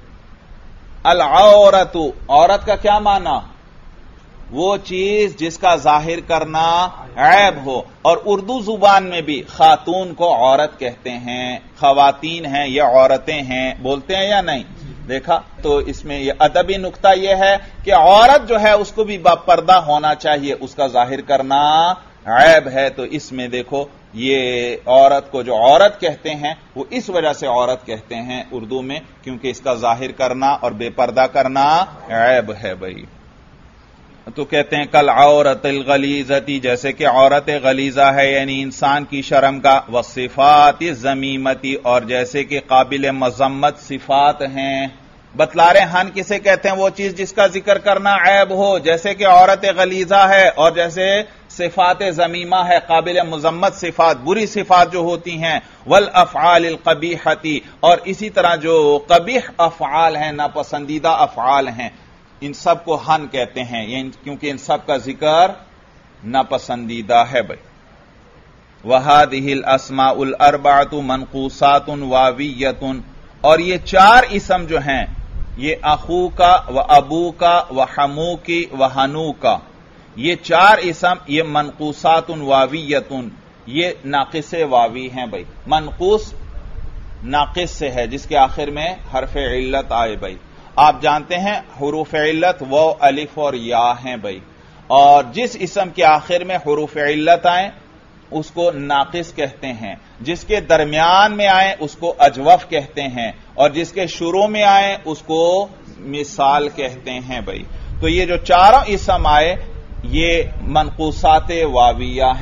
العورت، عورت کا کیا معنی؟ وہ چیز جس کا ظاہر کرنا عیب ہو، اور اردو زبان میں بھی خاتون کو عورت کہتے ہیں، خواتین ہیں یا عورتیں ہیں، بولتے ہیں یا نہیں؟ دیکھا تو اس میں یہ ادبی نقطہ یہ ہے کہ عورت جو ہے اس کو بھی باپردہ ہونا چاہیے، اس کا ظاہر کرنا عیب ہے۔ تو اس میں دیکھو یہ عورت کو جو عورت کہتے ہیں وہ اس وجہ سے عورت کہتے ہیں اردو میں، کیونکہ اس کا ظاہر کرنا اور بے پردہ کرنا عیب ہے بھائی۔ تو کہتے ہیں کالعورۃ الغلیظۃ، جیسے کہ عورت غلیظہ ہے یعنی انسان کی شرمگاہ، والصفات الذمیمۃ، اور جیسے کہ قابل مذمت صفات ہیں۔ بتلا رہے ہن کسے کہتے ہیں؟ وہ چیز جس کا ذکر کرنا عیب ہو، جیسے کہ عورت غلیظہ ہے، اور جیسے صفات ذمیمہ ہے، قابل مذمت صفات، بری صفات جو ہوتی ہیں، والافعال القبیحۃ، اور اسی طرح جو قبیح افعال ہیں، ناپسندیدہ افعال ہیں، ان سب کو ہن کہتے ہیں، کیونکہ ان سب کا ذکر ناپسندیدہ ہے بھائی۔ وَهَذِهِ الْأَسْمَاءُ الْأَرْبَعَةُ مَنْقُوصَاتٌ وَاوِيَّةٌ، اور یہ چار اسم جو ہیں، یہ اخو کا، و ابو کا، و حمو کی، و ہنو کا، یہ چار اسم یہ منقوصات واویتن، یہ ناقص واوی ہیں بھائی۔ منقوص ناقص سے ہے جس کے آخر میں حرف علت آئے بھائی۔ آپ جانتے ہیں حروف علت وہ الف اور یا ہیں بھائی، اور جس اسم کے آخر میں حروف علت آئیں اس کو ناقص کہتے ہیں، جس کے درمیان میں آئیں اس کو اجوف کہتے ہیں، اور جس کے شروع میں آئیں اس کو مثال کہتے ہیں بھائی۔ تو یہ جو چاروں اسم آئے یہ منقوصات واویہ ہیں،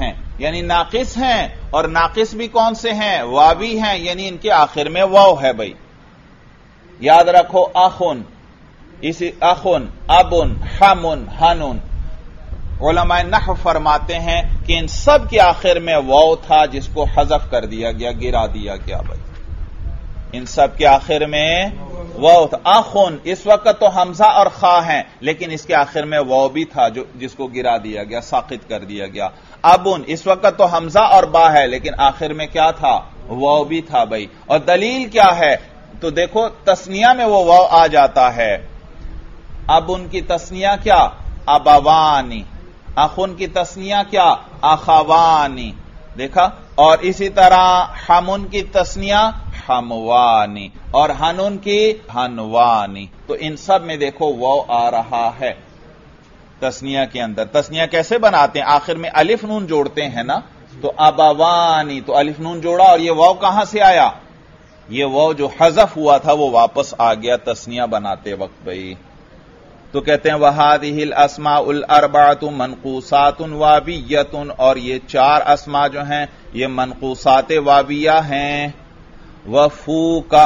یعنی ناقص ہیں، اور ناقص بھی کون سے ہیں؟ واوی ہیں، یعنی ان کے آخر میں واو ہے بھائی. یاد رکھو اخن، اسی اخن، ابن، حمن، ہنن. علماء نحو فرماتے ہیں کہ ان سب کے آخر میں واو تھا جس کو حذف کر دیا گیا، گرا دیا گیا بھائی. ان سب کے آخر میں واو تھا. اخن اس وقت تو حمزہ اور خا ہیں، لیکن اس کے آخر میں واو بھی تھا جو جس کو گرا دیا گیا، ساقط کر دیا گیا. ابن اس وقت تو حمزہ اور با ہے، لیکن آخر میں کیا تھا؟ واو بھی تھا بھائی. اور دلیل کیا ہے؟ تو دیکھو تسنیہ میں وہ واو آ جاتا ہے. ابن کی تسنیہ کیا؟ ابوانی. اخن کی تسنیہ کیا؟ اخوانی. دیکھا. اور اسی طرح حمن کی تسنیہ حموانی، اور ہنن کی ہنوانی. تو ان سب میں دیکھو واو آ رہا ہے تسنیہ کے اندر. تسنیہ کیسے بناتے ہیں؟ آخر میں الف نون جوڑتے ہیں نا. تو ابوانی، تو الف نون جوڑا، اور یہ واو کہاں سے آیا؟ یہ واو جو حذف ہوا تھا وہ واپس آ گیا تسنیہ بناتے وقت بھائی. تو کہتے ہیں وَهَذِهِ الْأَسْمَاءُ الْأَرْبَعَةُ مَنْقُوصَاتٌ وَاوِيَّةٌ، اور یہ چار اسماء جو ہیں یہ منقوصات واویہ ہیں. وَفُوكَ،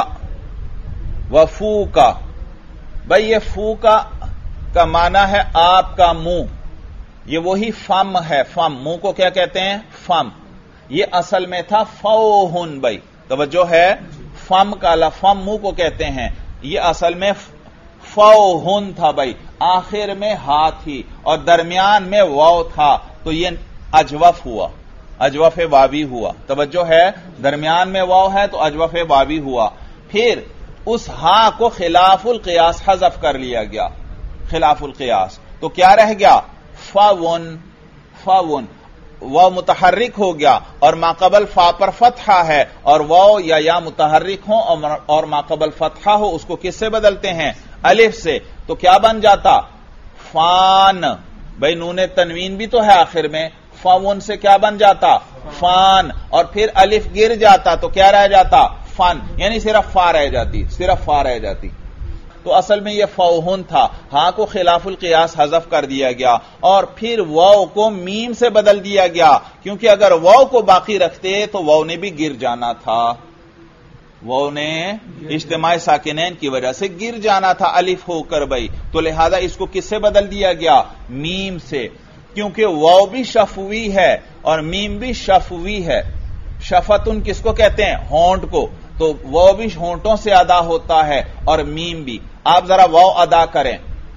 وَفُوكَ بھئی یہ فوکا کا معنی ہے آپ کا منہ. یہ وہی فم ہے. فم منہ کو کیا کہتے ہیں؟ فم. یہ اصل میں تھا فوہن بھائی. توجہ ہے، فم کا لفم منہ کو کہتے ہیں. یہ اصل میں فوہن تھا بھائی. آخر میں ہا تھی اور درمیان میں واو تھا، تو یہ اجوف ہوا، اجوف واوی ہوا. توجہ ہے، درمیان میں واو ہے تو اجوف واوی ہوا. پھر اس ہا کو خلاف القیاس حذف کر لیا گیا. خلاف القیاس تو کیا رہ گیا؟ فاون. فاون واو متحرک ہو گیا، اور ما قبل فا پر فتحہ ہے، اور واو یا یا متحرک ہو اور ما قبل فتحہ ہو، اس کو کس سے بدلتے ہیں؟ الف سے. تو کیا بن جاتا؟ فان. بھئی نون تنوین بھی تو ہے آخر میں. فاون سے کیا بن جاتا؟ فان. اور پھر الف گر جاتا تو کیا رہ جاتا؟ فن. یعنی صرف فا رہ جاتی، صرف فا رہ جاتی. تو اصل میں یہ فوہن تھا. ہاں کو خلاف القیاس حذف کر دیا گیا، اور پھر واو کو میم سے بدل دیا گیا، کیونکہ اگر واو کو باقی رکھتے تو واو نے بھی گر جانا تھا. واو نے اجتماع ساکنین کی وجہ سے گر جانا تھا الف ہو کر بھائی. تو لہذا اس کو کس سے بدل دیا گیا؟ میم سے. کیونکہ واو بھی شفوی ہے اور میم بھی شفوی ہے. شفتن کس کو کہتے ہیں؟ ہونٹ کو. تو واو بھی ہونٹوں سے ادا ہوتا ہے اور میم بھی. آپ ذرا واو ادا کریں.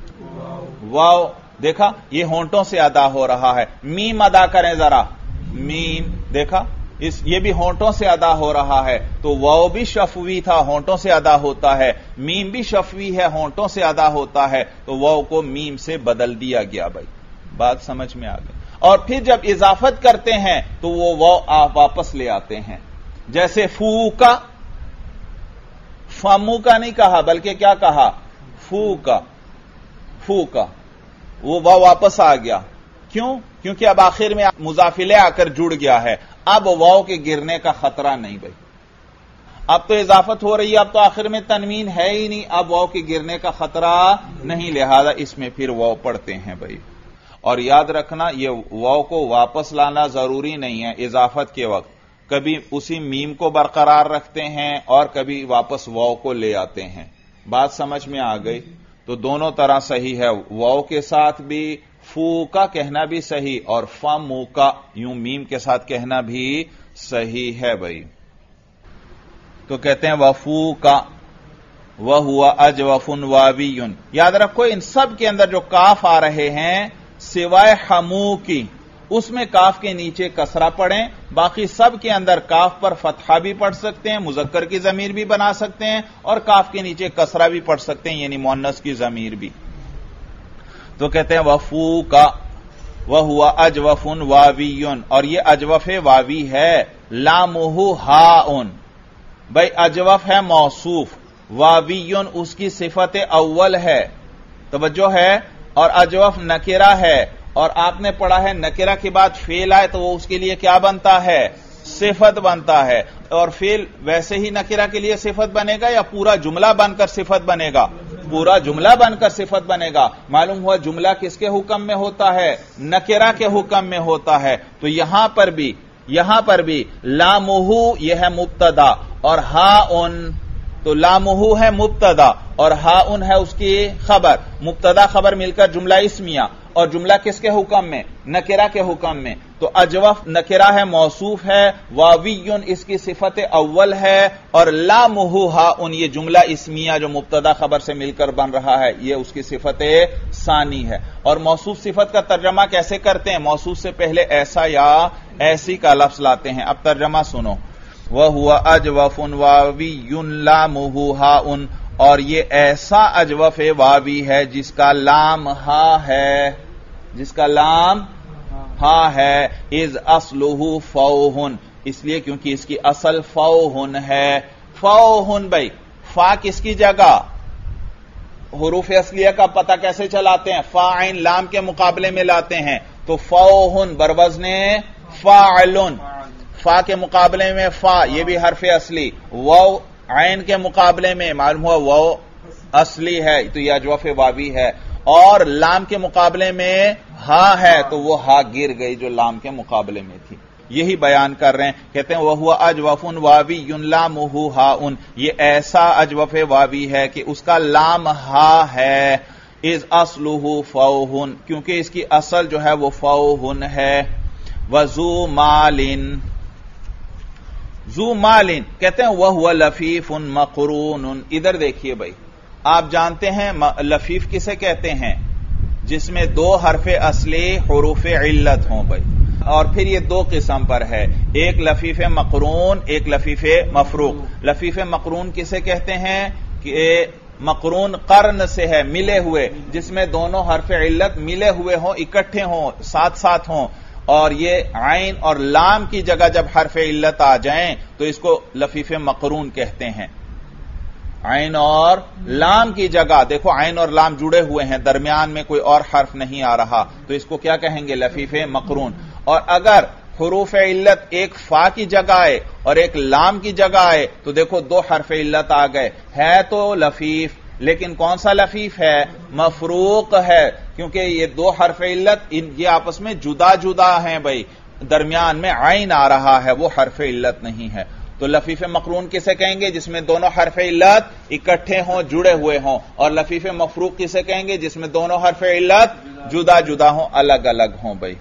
واو دیکھا یہ ہونٹوں سے ادا ہو رہا ہے. میم ادا کریں ذرا. میم دیکھا اس یہ بھی ہونٹوں سے ادا ہو رہا ہے. تو واو بھی شفوی تھا، ہونٹوں سے ادا ہوتا ہے. میم بھی شفوی ہے، ہونٹوں سے ادا ہوتا ہے. تو واو کو میم سے بدل دیا گیا بھائی. بات سمجھ میں آ گئی. اور پھر جب اضافت کرتے ہیں تو وہ واو آپ واپس لے آتے ہیں. جیسے فو کا، فامو کا نہیں کہا بلکہ کیا کہا؟ فو کا. فو کا وہ واو واپس آ گیا. کیوں؟ کیونکہ اب آخر میں مضافلے آ کر جڑ گیا ہے. اب واو کے گرنے کا خطرہ نہیں بھائی. اب تو اضافت ہو رہی ہے، اب تو آخر میں تنوین ہے ہی نہیں، اب واو کے گرنے کا خطرہ نہیں. لہذا اس میں پھر واو پڑھتے ہیں بھائی. اور یاد رکھنا یہ واو کو واپس لانا ضروری نہیں ہے اضافت کے وقت. کبھی اسی میم کو برقرار رکھتے ہیں اور کبھی واپس واو کو لے آتے ہیں. بات سمجھ میں آ گئی؟ تو دونوں طرح صحیح ہے. واو کے ساتھ بھی فو کا کہنا بھی صحیح، اور فمو کا یوں میم کے ساتھ کہنا بھی صحیح ہے بھائی. تو کہتے ہیں وفو کا وہوا اجوفن واویون. یاد رکھو ان سب کے اندر جو کاف آ رہے ہیں سوائے حمو کی، اس میں کاف کے نیچے کسرہ پڑھیں. باقی سب کے اندر کاف پر فتحہ بھی پڑھ سکتے ہیں، مذکر کی ضمیر بھی بنا سکتے ہیں، اور کاف کے نیچے کسرہ بھی پڑھ سکتے ہیں، یعنی مؤنث کی ضمیر بھی. تو کہتے ہیں وفو کا وہوا اجوفن واویون. اور یہ اجوف واوی ہے. لامہ ہاؤن. بھائی اجوف ہے موصوف، واویون اس کی صفت اول ہے. توجہ ہے. اور اجوف نکرہ ہے، اور آپ نے پڑھا ہے نکرہ کے بعد فعل آئے تو وہ اس کے لیے کیا بنتا ہے؟ صفت بنتا ہے. اور فعل ویسے ہی نکرہ کے لیے صفت بنے گا یا پورا جملہ بن کر صفت بنے گا؟ پورا جملہ بن کر صفت بنے گا. معلوم ہوا جملہ کس کے حکم میں ہوتا ہے؟ نکرہ کے حکم میں ہوتا ہے. تو یہاں پر بھی یہاں پر بھی لامہ یہ ہے مبتدا اور ہا ان، تو لامہ ہے مبتدا اور ہا ان ہے اس کی خبر. مبتدا خبر مل کر جملہ اسمیہ، اور جملہ کس کے حکم میں؟ نکرہ کے حکم میں. تو اجوف نکرہ ہے، موصوف ہے، واویون اس کی صفت اول ہے، اور لامہ ہا ان یہ جملہ اسمیہ جو مبتدا خبر سے مل کر بن رہا ہے یہ اس کی صفت ثانی ہے. اور موصوف صفت کا ترجمہ کیسے کرتے ہیں؟ موصوف سے پہلے ایسا یا ایسی کا لفظ لاتے ہیں. اب ترجمہ سنو. وَهُوَ أَجْوَفٌ وَاوِيٌّ لَامُهُ هَاءٌ، اور یہ ایسا اجوف واوی ہے جس کا لام ہا ہے، جس کا لام ہا ہے. اذ اصلہ فوہن، اس لیے کیونکہ اس کی اصل فوہن ہے. فوہن بھائی فا کس کی جگہ؟ حروف اصلیہ کا پتہ کیسے چلاتے ہیں؟ فا عین لام کے مقابلے میں لاتے ہیں. تو فوہن بروزن فاعلن، فا کے مقابلے میں فا یہ بھی حرف اصلی، واو عین کے مقابلے میں معلوم ہوا واو اصلی ہے تو یہ اجوف واوی ہے، اور لام کے مقابلے میں ہا ہے تو وہ ہا گر گئی جو لام کے مقابلے میں تھی. یہی بیان کر رہے ہیں. کہتے ہیں وَهُوَ أَجْوَفٌ وَاوِيٌّ لَامُهُ هَاءٌ، یہ ایسا اجوف واوی ہے کہ اس کا لام ہا ہے. اذ اصلہ فوہن، کیونکہ اس کی اصل جو ہے وہ فوہن ہے. وَذُو مَالٍ، ذو مالن کہتے ہیں وَهُوَ لَفِيفٌ مَقْرُونٌ. ادھر دیکھیے بھائی، آپ جانتے ہیں لفیف کسے کہتے ہیں؟ جس میں دو حرف اصلی حروف علت ہوں بھائی. اور پھر یہ دو قسم پر ہے، ایک لفیف مقرون، ایک لفیف مفروق. لفیف مقرون کسے کہتے ہیں؟ کہ مقرون قرن سے ہے، ملے ہوئے، جس میں دونوں حرف علت ملے ہوئے ہوں، اکٹھے ہوں، ساتھ ساتھ ہوں. اور یہ عین اور لام کی جگہ جب حرف علت آ جائیں تو اس کو لفیف مقرون کہتے ہیں. عین اور لام کی جگہ دیکھو، عین اور لام جڑے ہوئے ہیں، درمیان میں کوئی اور حرف نہیں آ رہا، تو اس کو کیا کہیں گے؟ لفیف مقرون. اور اگر حروف علت ایک فا کی جگہ آئے اور ایک لام کی جگہ آئے تو دیکھو دو حرف علت آ گئے، ہے تو لفیف، لیکن کون سا لفیف ہے؟ مفروق ہے، کیونکہ یہ دو حرف علت یہ آپس میں جدا جدا ہیں بھائی، درمیان میں عین آ رہا ہے، وہ حرف علت نہیں ہے. تو لفیف مقرون کسے کہیں گے؟ جس میں دونوں حرف علت اکٹھے ہوں، جڑے ہوئے ہوں. اور لفیف مفروق کسے کہیں گے؟ جس میں دونوں حرف علت جدا جدا ہوں، الگ الگ ہوں بھائی.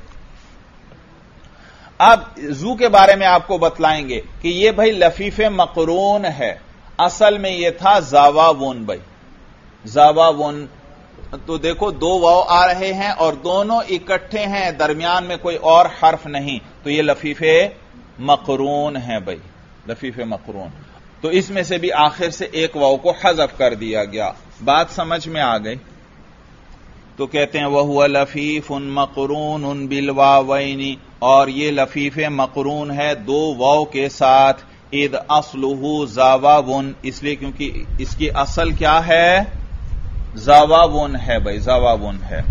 اب زو کے بارے میں آپ کو بتلائیں گے کہ یہ بھائی لفیف مقرون ہے. اصل میں یہ تھا زاواون بھائی، زاواون. تو دیکھو دو واو آ رہے ہیں اور دونوں اکٹھے ہیں، درمیان میں کوئی اور حرف نہیں، تو یہ لفیف مقرون ہے بھائی، لفیف مقرون. تو اس میں سے بھی آخر سے ایک واو کو حذف کر دیا گیا. بات سمجھ میں آ گئی؟ تو کہتے ہیں وَهُوَ لَفِيفٌ مَقْرُونٌ بِالْوَاوَيْنِ، اور یہ لفیف مقرون ہے دو واو کے ساتھ. اذ اصلہ زاواون، اس لیے کیونکہ اس کی اصل کیا ہے؟ زاواون ہے بھائی، زاواون ہے.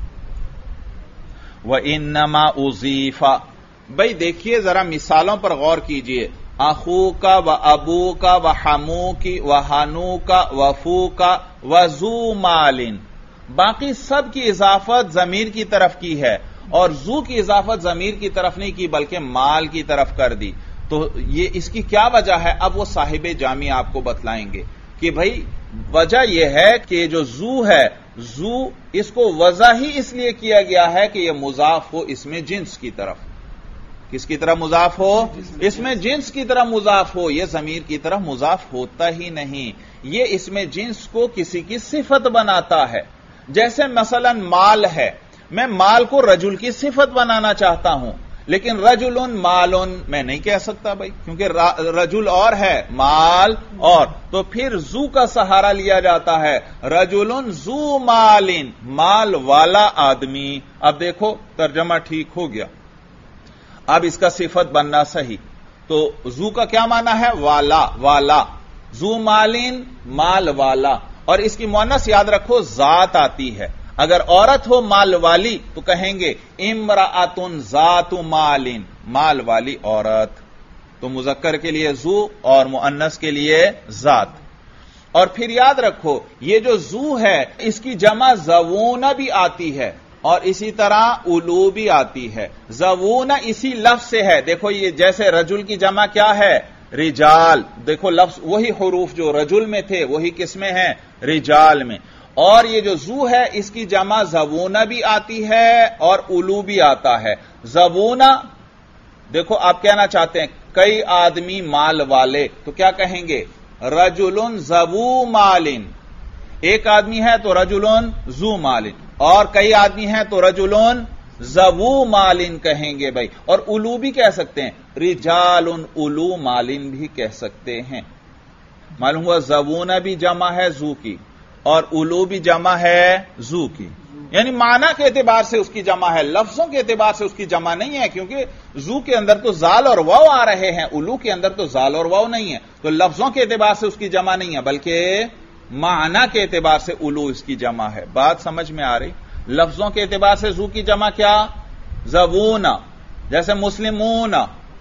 وَإِنَّمَا أُضِيفَ، بھائی دیکھیے ذرا مثالوں پر غور کیجئے. اخوک و ابوک و حموک و حنوک و فوک و ذو مال، باقی سب کی اضافت ضمیر کی طرف کی ہے، اور ذو کی اضافت ضمیر کی طرف نہیں کی بلکہ مال کی طرف کر دی. تو یہ اس کی کیا وجہ ہے؟ اب وہ صاحب جامع آپ کو بتلائیں گے کہ بھائی وجہ یہ ہے کہ جو ذو ہے، ذو اس کو وضع ہی اس لیے کیا گیا ہے کہ یہ مضاف ہو اس میں جنس کی طرف. کس کی طرف مضاف ہو؟ اس میں جنس کی طرف مضاف ہو. یہ ضمیر کی طرف مضاف ہوتا ہی نہیں، یہ اس میں جنس کو کسی کی صفت بناتا ہے. جیسے مثلا مال ہے، میں مال کو رجل کی صفت بنانا چاہتا ہوں، لیکن رجل مال میں نہیں کہہ سکتا بھائی، کیونکہ رجل اور ہے، مال اور. تو پھر ذو کا سہارا لیا جاتا ہے، رجل ذو مال، مال والا آدمی. اب دیکھو ترجمہ ٹھیک ہو گیا. اب اس کا صفت بننا صحیح. تو ذو کا کیا معنی ہے؟ والا، والا. ذو مالین، مال والا. اور اس کی مؤنث یاد رکھو ذات آتی ہے. اگر عورت ہو مال والی تو کہیں گے امرأۃ ذات مالین، مال والی عورت. تو مذکر کے لیے زو اور مؤنث کے لیے ذات. اور پھر یاد رکھو یہ جو زو ہے اس کی جمع زوون بھی آتی ہے اور اسی طرح الو بھی آتی ہے. زوون اسی لفظ سے ہے. دیکھو یہ جیسے رجل کی جمع کیا ہے؟ رجال. دیکھو لفظ وہی حروف جو رجل میں تھے وہی کس میں ہیں؟ رجال میں. اور یہ جو زو ہے اس کی جمع زوون بھی آتی ہے اور الو بھی آتا ہے. زوون دیکھو آپ کہنا چاہتے ہیں کئی آدمی مال والے تو کیا کہیں گے؟ رجل ذو مال. ایک آدمی ہے تو رجل ذو مال اور کئی آدمی ہیں تو رجل ذو مال کہیں گے بھائی. اور الو بھی کہہ سکتے ہیں رجال الو مال بھی کہہ سکتے ہیں. معلوم ہوا زوون بھی جمع ہے زو کی اور الو بھی جمع ہے زو کی. یعنی معنی کے اعتبار سے اس کی جمع ہے, لفظوں کے اعتبار سے اس کی جمع نہیں ہے, کیونکہ زو کے اندر تو زال اور واو آ رہے ہیں, الو کے اندر تو زال اور واو نہیں ہے, تو لفظوں کے اعتبار سے اس کی جمع نہیں ہے بلکہ معنی کے اعتبار سے الو اس کی جمع ہے. بات سمجھ میں آ رہی؟ لفظوں کے اعتبار سے زو کی جمع کیا؟ زبون. جیسے مسلمون,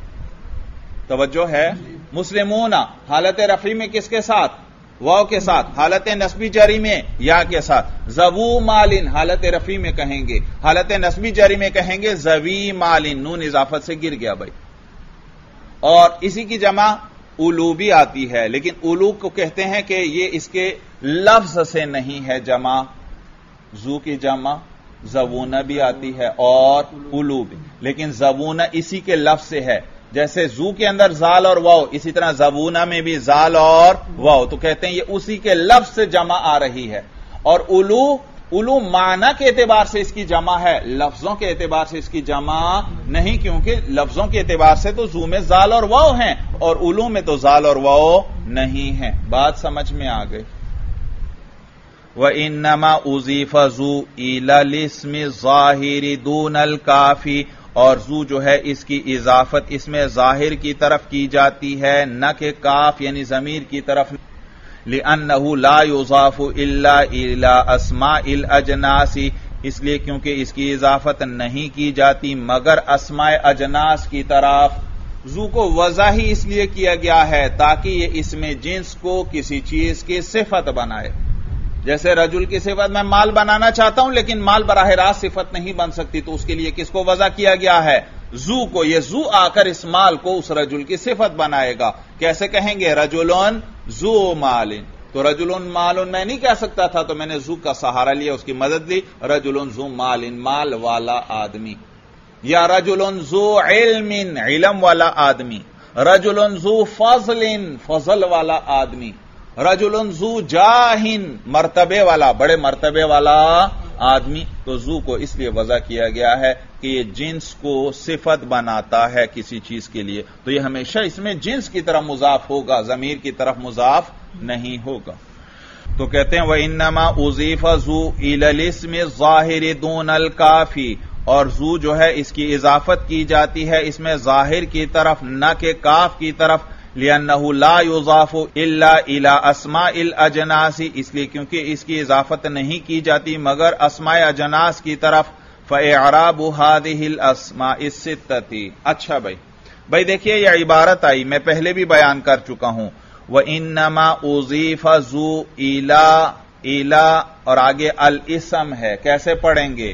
توجہ ہے, مسلمون حالت رفعی میں کس کے ساتھ؟ واو کے ساتھ. حالت نصبی جری میں یا کے ساتھ. ذو مالن حالت رفعی میں کہیں گے, حالت نصبی جری میں کہیں گے ذوی مالن, نون اضافت سے گر گیا بھائی. اور اسی کی جمع الو بھی آتی ہے, لیکن الو کو کہتے ہیں کہ یہ اس کے لفظ سے نہیں ہے جمع. زو کی جمع زوون بھی آتی ہے اور الو بھی, لیکن زوون اسی کے لفظ سے ہے. جیسے زو کے اندر زال اور واو, اسی طرح زبونہ میں بھی زال اور واو, تو کہتے ہیں یہ اسی کے لفظ سے جمع آ رہی ہے. اور الو الو معنی کے اعتبار سے اس کی جمع ہے, لفظوں کے اعتبار سے اس کی جمع نہیں, کیونکہ لفظوں کے اعتبار سے تو زو میں زال اور واو ہیں اور الو میں تو زال اور واو نہیں ہیں. بات سمجھ میں آ گئی؟ وَإِنَّمَا أُضِيفَ ذُو إِلَى الْإِسْمِ الظَّاهِرِ دُونَ الْكَافِ, اور زو جو ہے اس کی اضافت اس میں ظاہر کی طرف کی جاتی ہے نہ کہ کاف یعنی ضمیر کی طرف. لِأَنَّهُ لَا يُضَافُ إِلَّا إِلَى أَسْمَاءِ الْأَجْنَاسِ, اس لیے کیونکہ اس کی اضافت نہیں کی جاتی مگر اسماء اجناس کی طرف. زو کو وضع ہی اس لیے کیا گیا ہے تاکہ یہ اسم جنس کو کسی چیز کی صفت بنائے. جیسے رجل کی صفت میں مال بنانا چاہتا ہوں لیکن مال براہ راست صفت نہیں بن سکتی, تو اس کے لیے کس کو وضع کیا گیا ہے؟ زو کو. یہ زو آ کر اس مال کو اس رجل کی صفت بنائے گا. کیسے کہیں گے؟ رجلون ذو مال. تو رجلون مالن میں نہیں کہہ سکتا تھا, تو میں نے زو کا سہارا لیا, اس کی مدد لی. رجلون ذو مال, مال والا آدمی. یا رجلون ذو علم, علم والا آدمی. رجلون ذو فضل, فضل والا آدمی. رجل ذو جاہن, مرتبے والا, بڑے مرتبے والا آدمی. تو ذو کو اس لیے وضع کیا گیا ہے کہ یہ جنس کو صفت بناتا ہے کسی چیز کے لیے, تو یہ ہمیشہ اس میں جنس کی طرف مضاف ہوگا, ضمیر کی طرف مضاف نہیں ہوگا. تو کہتے ہیں وَإِنَّمَا أُضِيفَ ذُو إِلَى الْإِسْمِ الظَّاهِرِ دُونَ الْكَافِ, اور زو جو ہے اس کی اضافت کی جاتی ہے اس میں ظاہر کی طرف نہ کہ کاف کی طرف. لِأَنَّهُ لَا يُضَافُ إِلَّا إِلَى أَسْمَاءِ الْأَجْنَاسِ, اس لیے کیونکہ اس کی اضافت نہیں کی جاتی مگر اسماء اجناس کی طرف. فَإِعْرَابُ هَذِهِ الْأَسْمَاءِ السِّتَّةِ. اچھا بھائی بھائی دیکھیے یہ عبارت آئی, میں پہلے بھی بیان کر چکا ہوں. وَإِنَّمَا أُضِيفَ ذُو إِلَى إِلَى اور آگے الاسم ہے, کیسے پڑھیں گے؟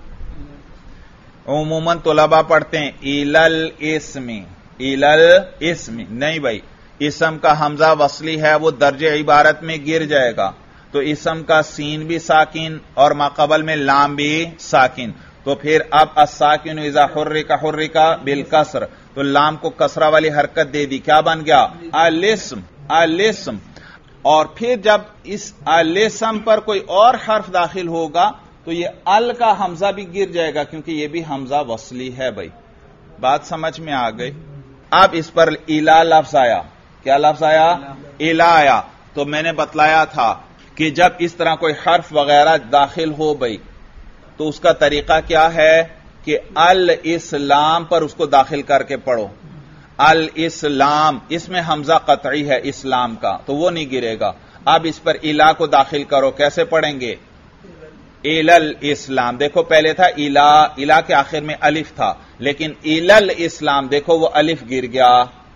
عموماً طلباء پڑھتے ہیں إِلَى الْإِسْمِ, الال اسم. نہیں بھائی, اسم کا حمزہ وصلی ہے وہ درج عبارت میں گر جائے گا, تو اسم کا سین بھی ساکن اور ماقبل میں لام بھی ساکن. تو پھر اب الساکن اذا حرک حرک بالکسر, تو لام کو کسرہ والی حرکت دے دی, کیا بن گیا؟ الاسم. الاسم. اور پھر جب اس الاسم پر کوئی اور حرف داخل ہوگا تو یہ ال کا حمزہ بھی گر جائے گا کیونکہ یہ بھی حمزہ وصلی ہے. بھائی بات سمجھ میں آ گئی؟ اب اس پر الا لفظ آیا. کیا لفظ آیا؟ الا آیا. تو میں نے بتلایا تھا کہ جب اس طرح کوئی حرف وغیرہ داخل ہو بھائی تو اس کا طریقہ کیا ہے کہ الاسلام پر اس کو داخل کر کے پڑھو. الاسلام, اس میں حمزہ قطعی ہے اسلام کا, تو وہ نہیں گرے گا. اب اس پر الا کو داخل کرو, کیسے پڑھیں گے؟ الل اسلام. دیکھو پہلے تھا الا, الا کے آخر میں الف تھا, لیکن الل اسلام دیکھو وہ الف گر گیا.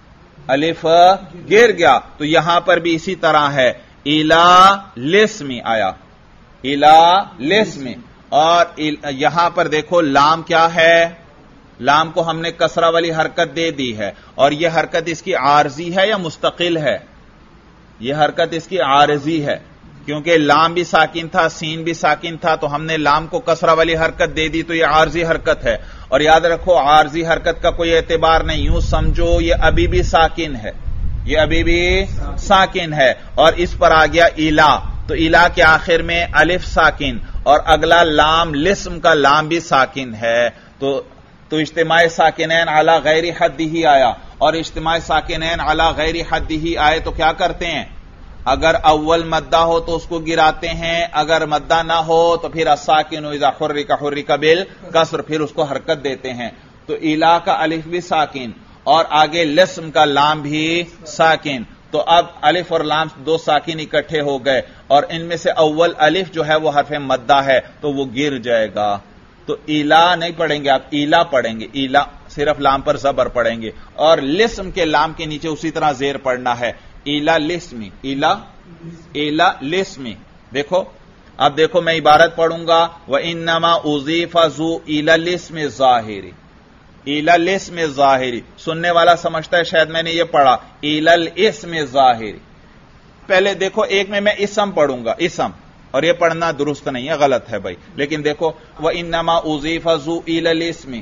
الف گر گیا. تو یہاں پر بھی اسی طرح ہے, الا لسمی آیا, الا لسمی. اور یہاں پر دیکھو لام کیا ہے, لام کو ہم نے کسرہ والی حرکت دے دی ہے, اور یہ حرکت اس کی عارضی ہے یا مستقل ہے؟ یہ حرکت اس کی عارضی ہے, کیونکہ لام بھی ساکن تھا, سین بھی ساکن تھا, تو ہم نے لام کو کسرہ والی حرکت دے دی, تو یہ عارضی حرکت ہے. اور یاد رکھو عارضی حرکت کا کوئی اعتبار نہیں, یوں سمجھو یہ ابھی بھی ساکن ہے, یہ ابھی بھی ساکن ہے. اور اس پر آ گیا الا, تو الا کے آخر میں الف ساکن, اور اگلا لام لسم کا لام بھی ساکن ہے. تو تو اجتماع ساکنین علی غیر حد ہی آیا, اور اجتماع ساکنین علی غیر حد ہی آئے تو کیا کرتے ہیں؟ اگر اول مدہ ہو تو اس کو گراتے ہیں, اگر مدہ نہ ہو تو پھر الساکن اذا حرک حرک بالکسر, پھر اس کو حرکت دیتے ہیں. تو الا کا الف بھی ساکن اور آگے لسم کا لام بھی ساکن. تو اب الف اور لام دو ساکن اکٹھے ہو گئے, اور ان میں سے اول الف جو ہے وہ حرف مدہ ہے, تو وہ گر جائے گا. تو الا نہیں پڑھیں گے آپ, ایلا پڑھیں گے, ایلا صرف لام پر زبر پڑھیں گے, اور لسم کے لام کے نیچے اسی طرح زیر پڑھنا ہے, ایلا لسمی, ایلا ایلا لسمی. دیکھو اب دیکھو میں عبارت پڑھوں گا, وَإِنَّمَا أُضِيفَ ذُو إِلَى الِاسْمِ الظَّاهِرِ, إِلَى الِاسْمِ الظَّاهِرِ. سننے والا سمجھتا ہے شاید میں نے یہ پڑھا إِلَى الِاسْمِ الظَّاهِرِ. پہلے دیکھو ایک میں میں اسم پڑھوں گا, اسم, اور یہ پڑھنا درست نہیں ہے, غلط ہے بھائی. لیکن دیکھو وَإِنَّمَا أُضِيفَ ذُو إِلَى الِاسْمِ,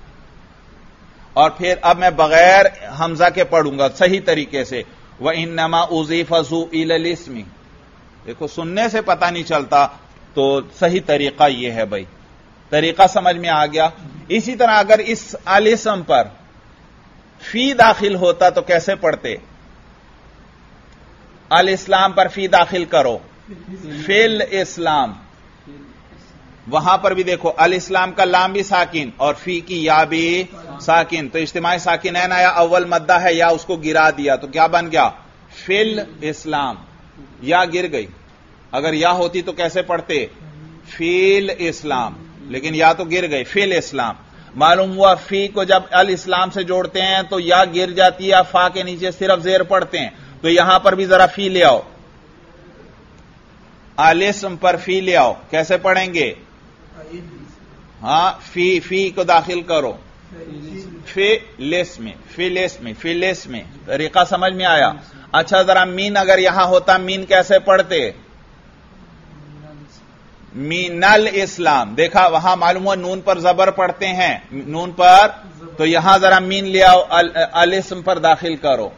اور پھر اب میں بغیر حمزہ کے پڑھوں گا صحیح طریقے سے, وَإِنَّمَا أُضِيفَ ذُو إِلَى الِاسْمِ. دیکھو سننے سے پتہ نہیں چلتا, تو صحیح طریقہ یہ ہے بھائی, طریقہ سمجھ میں آ گیا. اسی طرح اگر اس الاسم پر فی داخل ہوتا تو کیسے پڑھتے؟ الاسلام پر فی داخل کرو, فی الاسلام. وہاں پر بھی دیکھو الاسلام کا لام بھی ساکن اور فی کی یا بھی ساکن, تو اجتماع ساکنین آیا, اول مدہ ہے, یا اس کو گرا دیا, تو کیا بن گیا؟ فی الاسلام. یا گر گئی, اگر یا ہوتی تو کیسے پڑھتے؟ فی الاسلام, لیکن یا تو گر گئی, فی الاسلام. معلوم ہوا فی کو جب الاسلام سے جوڑتے ہیں تو یا گر جاتی ہے, فا کے نیچے صرف زیر پڑھتے ہیں. تو یہاں پر بھی ذرا فی لے آؤ, الاسم پر فی لے آؤ, کیسے پڑھیں گے؟ ہاں فی, فی کو داخل کرو, فی لیس میں, فی لیس میں, فی لیس میں. طریقہ سمجھ میں آیا؟ اچھا ذرا مین اگر یہاں ہوتا, مین کیسے پڑھتے؟ مین الاسلام. دیکھا وہاں معلوم ہوا نون پر زبر پڑھتے ہیں, نون پر, تو یہاں ذرا مین لے آؤ, الاسم پر داخل کرو.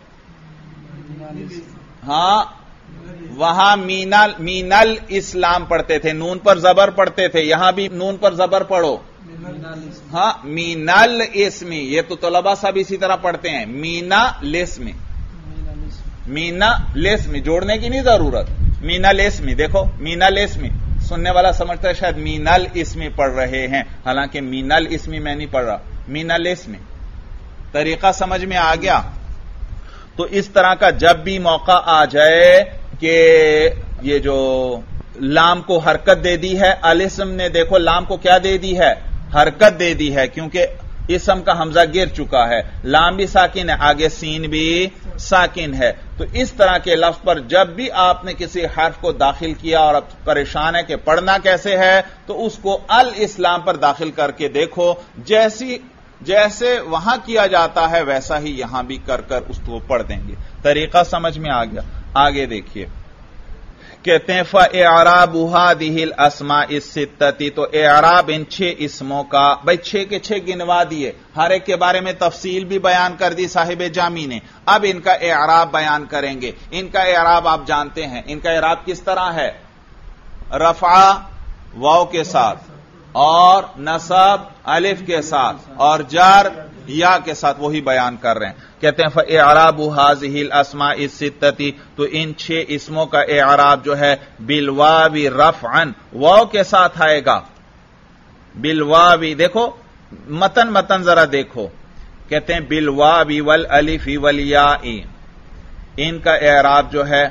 ہاں وہاں مینل مینل اسلام پڑھتے تھے, نون پر زبر پڑھتے تھے, یہاں بھی نون پر زبر پڑھو. ہاں مینل اسمی, یہ تو طلبہ سب اسی طرح پڑھتے ہیں, مینا لسمی, مینا لسمی, جوڑنے کی نہیں ضرورت, مینا لسمی. دیکھو مینا لسمی, سننے والا سمجھتا ہے شاید مینل اسمی پڑھ رہے ہیں, حالانکہ مینل اسمی میں نہیں پڑھ رہا, مینا لسمی. طریقہ سمجھ میں آ گیا؟ تو اس طرح کا جب بھی موقع آ جائے کہ یہ جو لام کو حرکت دے دی ہے, الاسم نے دیکھو لام کو کیا دے دی ہے؟ حرکت دے دی ہے, کیونکہ اسم کا حمزہ گر چکا ہے, لام بھی ساکن ہے, آگے سین بھی ساکن ہے. تو اس طرح کے لفظ پر جب بھی آپ نے کسی حرف کو داخل کیا اور اب پریشان ہے کہ پڑھنا کیسے ہے, تو اس کو الاسلام پر داخل کر کے دیکھو, جیسی جیسے وہاں کیا جاتا ہے ویسا ہی یہاں بھی کر کر اس کو پڑھ دیں گے. طریقہ سمجھ میں آ گیا؟ آگے دیکھیے, کہتے ہیں فَإِعْرَابُ هَذِهِ الْأَسْمَاءِ السِّتَّةِ, تو اعراب ان چھ اسموں کا, بھئی چھ کے چھ گنوا دیے, ہر ایک کے بارے میں تفصیل بھی بیان کر دی صاحب جامی نے, اب ان کا اعراب بیان کریں گے. ان کا اعراب آپ جانتے ہیں, ان کا اعراب کس طرح ہے؟ رفع واو کے ساتھ, اور نصب الف کے ساتھ, اور جر یا کے ساتھ, وہی بیان کر رہے ہیں. کہتے ہیں فَإِعْرَابُ هَذِهِ الْأَسْمَاءِ السِّتَّةِ, تو ان چھ اسموں کا اعراب جو ہے بالواو رفعا, واو کے ساتھ آئے گا, بالواو. دیکھو متن متن ذرا دیکھو, کہتے ہیں بالواو والالف والیاء, ان کا اعراب جو ہے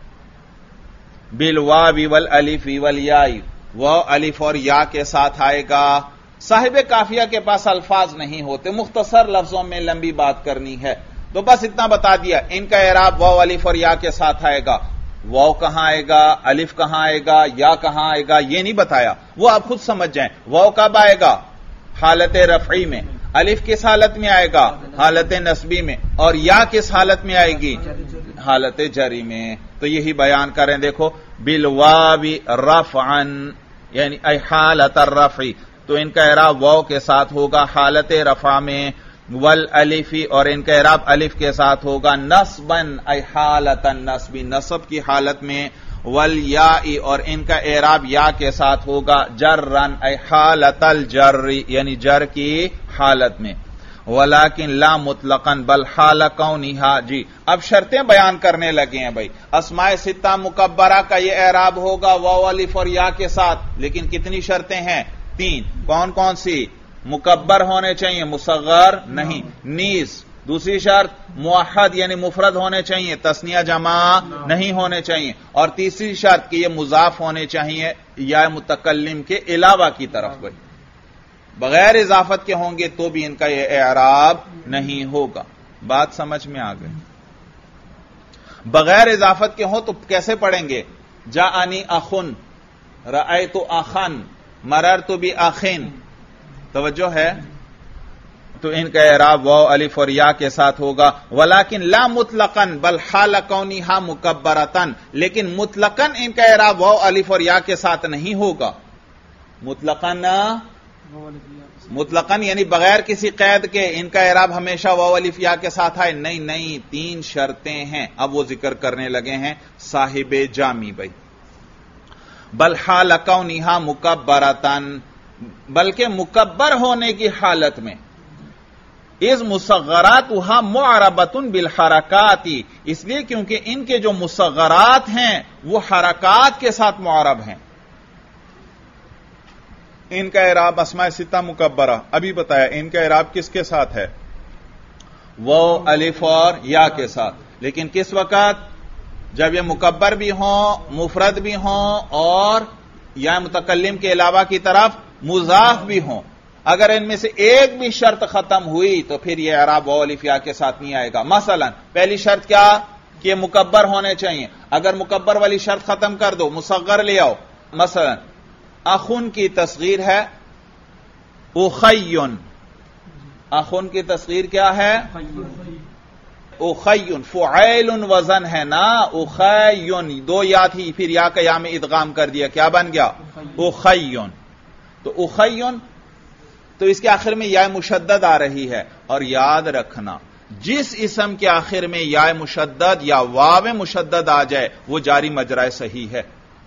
بالواو والالف والیاء, واو الف اور یا کے ساتھ آئے گا. صاحب کافیہ کے پاس الفاظ نہیں ہوتے, مختصر لفظوں میں لمبی بات کرنی ہے, تو بس اتنا بتا دیا ان کا اعراب واو الف اور یا کے ساتھ آئے گا. واو کہاں آئے گا, الف کہاں آئے گا, یا کہاں آئے گا, یہ نہیں بتایا, وہ آپ خود سمجھ جائیں. واو کب آئے گا؟ حالت رفعی میں. الف کس حالت میں آئے گا؟ حالت نصبی میں. اور یا کس حالت میں آئے گی؟ حالت جری میں. تو یہی بیان کریں, دیکھو بالواو رفعا یعنی ای حالت الرفع, تو ان کا اعراب واو کے ساتھ ہوگا حالت رفع میں. والالفی اور ان کا اعراب الف کے ساتھ ہوگا نصبا ای حالت النصب نصب کی حالت میں. والیاء اور ان کا اعراب یا کے ساتھ ہوگا جرن ای حالت الجر یعنی جر کی حالت میں. ولیکن لا مطلقا بل حال کونھا. جی اب شرطیں بیان کرنے لگے ہیں بھائی. اسماء ستہ مکبرہ کا یہ اعراب ہوگا واو الف اور یا کے ساتھ, لیکن کتنی شرطیں ہیں؟ تین. کون کون سی؟ مکبر ہونے چاہیے, مصغر نہیں. نیز دوسری شرط موحد یعنی مفرد ہونے چاہیے, تثنیہ جمع نہیں ہونے چاہیے. اور تیسری شرط کہ یہ مضاف ہونے چاہیے یا متکلم کے علاوہ کی طرف. بھائی بغیر اضافت کے ہوں گے تو بھی ان کا یہ اعراب نہیں ہوگا. بات سمجھ میں آ گئی؟ بغیر اضافت کے ہوں تو کیسے پڑھیں گے؟ جاءنی اخن, رأیت اخن, مررت بأخن. توجہ ہے؟ تو ان کا اعراب واو الف اور یا کے ساتھ ہوگا. ولیکن لا مطلقاً بل حال کونھا مکبرتن, لیکن مطلقاً ان کا اعراب واو الف اور یا کے ساتھ نہیں ہوگا. مطلقاً مطلقاً یعنی بغیر کسی قید کے ان کا اعراب ہمیشہ واو الف یا کے ساتھ آئے. نہیں نہیں, تین شرطیں ہیں. اب وہ ذکر کرنے لگے ہیں صاحب جامی بھائی. بل حال کونھا مکبرتن, بلکہ مکبر ہونے کی حالت میں. اس مصغرات وہاں معربۃ بالحرکات, اس لیے کیونکہ ان کے جو مصغرات ہیں وہ حرکات کے ساتھ معرب ہیں. ان کا اعراب اسماء ستہ مکبرہ ابھی بتایا, ان کا اعراب کس کے ساتھ ہے؟ واو الف اور یا کے ساتھ. لیکن کس وقت؟ جب یہ مکبر بھی ہوں, مفرد بھی ہوں, اور یا متکلم کے علاوہ کی طرف مضاف بھی ہوں. اگر ان میں سے ایک بھی شرط ختم ہوئی تو پھر یہ اعراب واو الف یا کے ساتھ نہیں آئے گا. مثلا پہلی شرط کیا کہ یہ مکبر ہونے چاہیے. اگر مکبر والی شرط ختم کر دو, مصغر لے آؤ. مثلا اخن کی تصغیر ہے اخیون, اخن کی تصغیر کیا ہے؟ اخیون. فعیل وزن ہے نا, اخیون دو یا تھی, پھر یا کا یا میں ادغام کر دیا, کیا بن گیا؟ اخیون. تو اخیون تو اس کے آخر میں یا مشدد آ رہی ہے. اور یاد رکھنا جس اسم کے آخر میں یا مشدد یا واو مشدد آ جائے وہ جاری مجرائے صحیح ہے.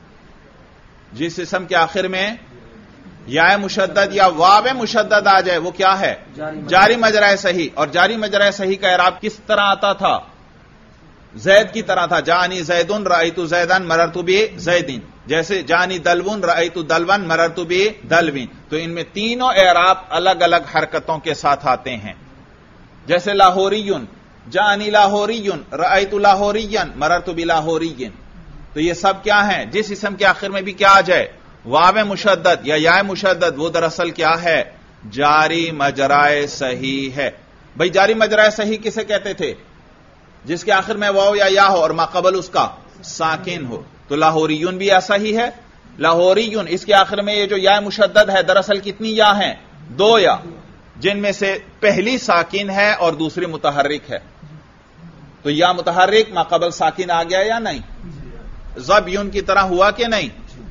جس اسم کے آخر میں یا مشدد یا واو مشدد آ جائے وہ کیا ہے؟ جاری مجرائے صحیح. اور جاری مجرائے صحیح کا اعراب کس طرح آتا تھا؟ زید کی طرح تھا. جانی زیدن رأیت زیدن مررت بزیدن. جیسے جانی دلون رأیت دلون مررت بدلوین. تو ان میں تینوں اعراب الگ الگ حرکتوں کے ساتھ آتے ہیں. جیسے لاہوریون, جانی لاہوریون رأیت لاہورین مررت بلاہورین. تو یہ سب کیا ہیں؟ جس اسم کے آخر میں بھی کیا آ جائے واو مشدد یا یا مشدد, وہ دراصل کیا ہے؟ جاری مجرائے صحیح ہے. بھئی جاری مجرائے صحیح کسے کہتے تھے؟ جس کے آخر میں واو یا یا ہو اور ما قبل اس کا ساکن ہو. تو لاہوریون بھی ایسا ہی ہے. لاہوریون اس کے آخر میں یہ جو یا مشدد ہے دراصل کتنی یا ہیں؟ دو یا, جن میں سے پہلی ساکن ہے اور دوسری متحرک ہے. تو یا متحرک ما قبل ساکن آ گیا یا نہیں؟ زبیون کی طرح ہوا کہ نہیں؟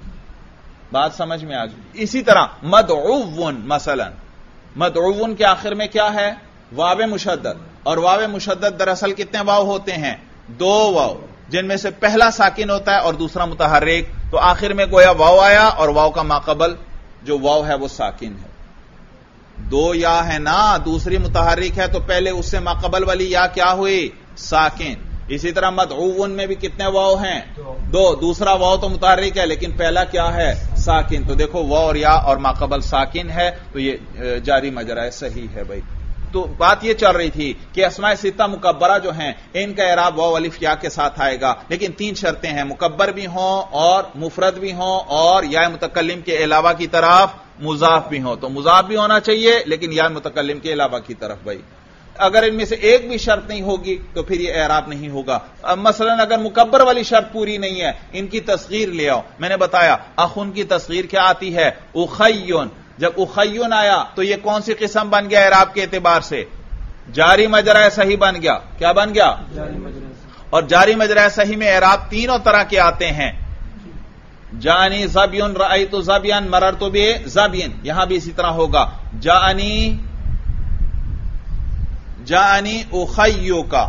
بات سمجھ میں آ گئی. اسی طرح مدعون, مثلا مدعون کے آخر میں کیا ہے؟ واو مشدد. اور واو مشدد دراصل کتنے واو ہوتے ہیں؟ دو واو, جن میں سے پہلا ساکن ہوتا ہے اور دوسرا متحرک. تو آخر میں گویا واو آیا اور واو کا ماقبل جو واو ہے وہ ساکن ہے. دو یا ہے نا, دوسری متحرک ہے, تو پہلے اس سے ماقبل والی یا کیا ہوئی؟ ساکن. اسی طرح مدعون میں بھی کتنے واو ہیں؟ دو. دوسرا واو تو متحرک ہے لیکن پہلا کیا ہے؟ ساکن. تو دیکھو واو اور یا اور ماقبل ساکن ہے, تو یہ جاری مجرائے صحیح ہے بھائی. تو بات یہ چل رہی تھی کہ اسماء ستہ مکبرہ جو ہیں ان کا اعراب واو الف یا کے ساتھ آئے گا, لیکن تین شرطیں ہیں, مکبر بھی ہوں اور مفرد بھی ہوں اور یا متکلم کے علاوہ کی طرف مضاف بھی ہوں. تو مضاف بھی ہونا چاہیے لیکن یا متکلم کے علاوہ کی طرف بھائی. اگر ان میں سے ایک بھی شرط نہیں ہوگی تو پھر یہ اعراب نہیں ہوگا. اب مثلا اگر مکبر والی شرط پوری نہیں ہے، ان کی تصغیر لے آؤ. میں نے بتایا اخن کی تصغیر کیا آتی ہے؟ اخیون. جب اخیون آیا تو یہ کون سی قسم بن گیا اعراب کے اعتبار سے؟ جاری مجرا صحیح بن گیا. کیا بن گیا؟ جاری مجرا. اور جاری مجرا صحیح میں اعراب تینوں طرح کے آتے ہیں. جانی زبیون، رأیت زبین، مررت بزبین. یہاں بھی اسی طرح ہوگا. جانی جانی اخیو کا،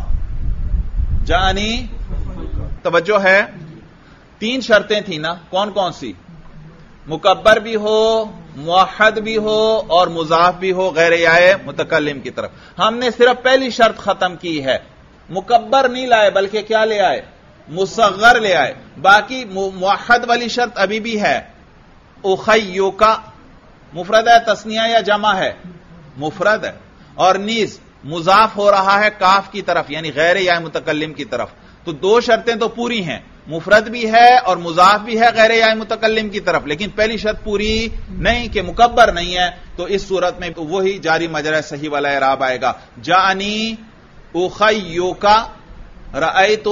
جانی. توجہ ہے، تین شرطیں تھیں نا. کون کون سی؟ مکبر بھی ہو، موحد بھی ہو اور مضاف بھی ہو غیر یائے متکلم کی طرف. ہم نے صرف پہلی شرط ختم کی ہے. مکبر نہیں لائے بلکہ کیا لے آئے؟ مصغر لے آئے. باقی موحد والی شرط ابھی بھی ہے. اخیو کا مفرد ہے تثنیہ یا جمع ہے؟ مفرد ہے. اور نیز مضاف ہو رہا ہے کاف کی طرف یعنی غیر یا متکلم کی طرف. تو دو شرطیں تو پوری ہیں، مفرد بھی ہے اور مضاف بھی ہے غیر یا متکلم کی طرف. لیکن پہلی شرط پوری نہیں کہ مکبر نہیں ہے. تو اس صورت میں وہی جاری مجرا صحیح والا اعراب آئے گا. جانی اخیو کا، رأیت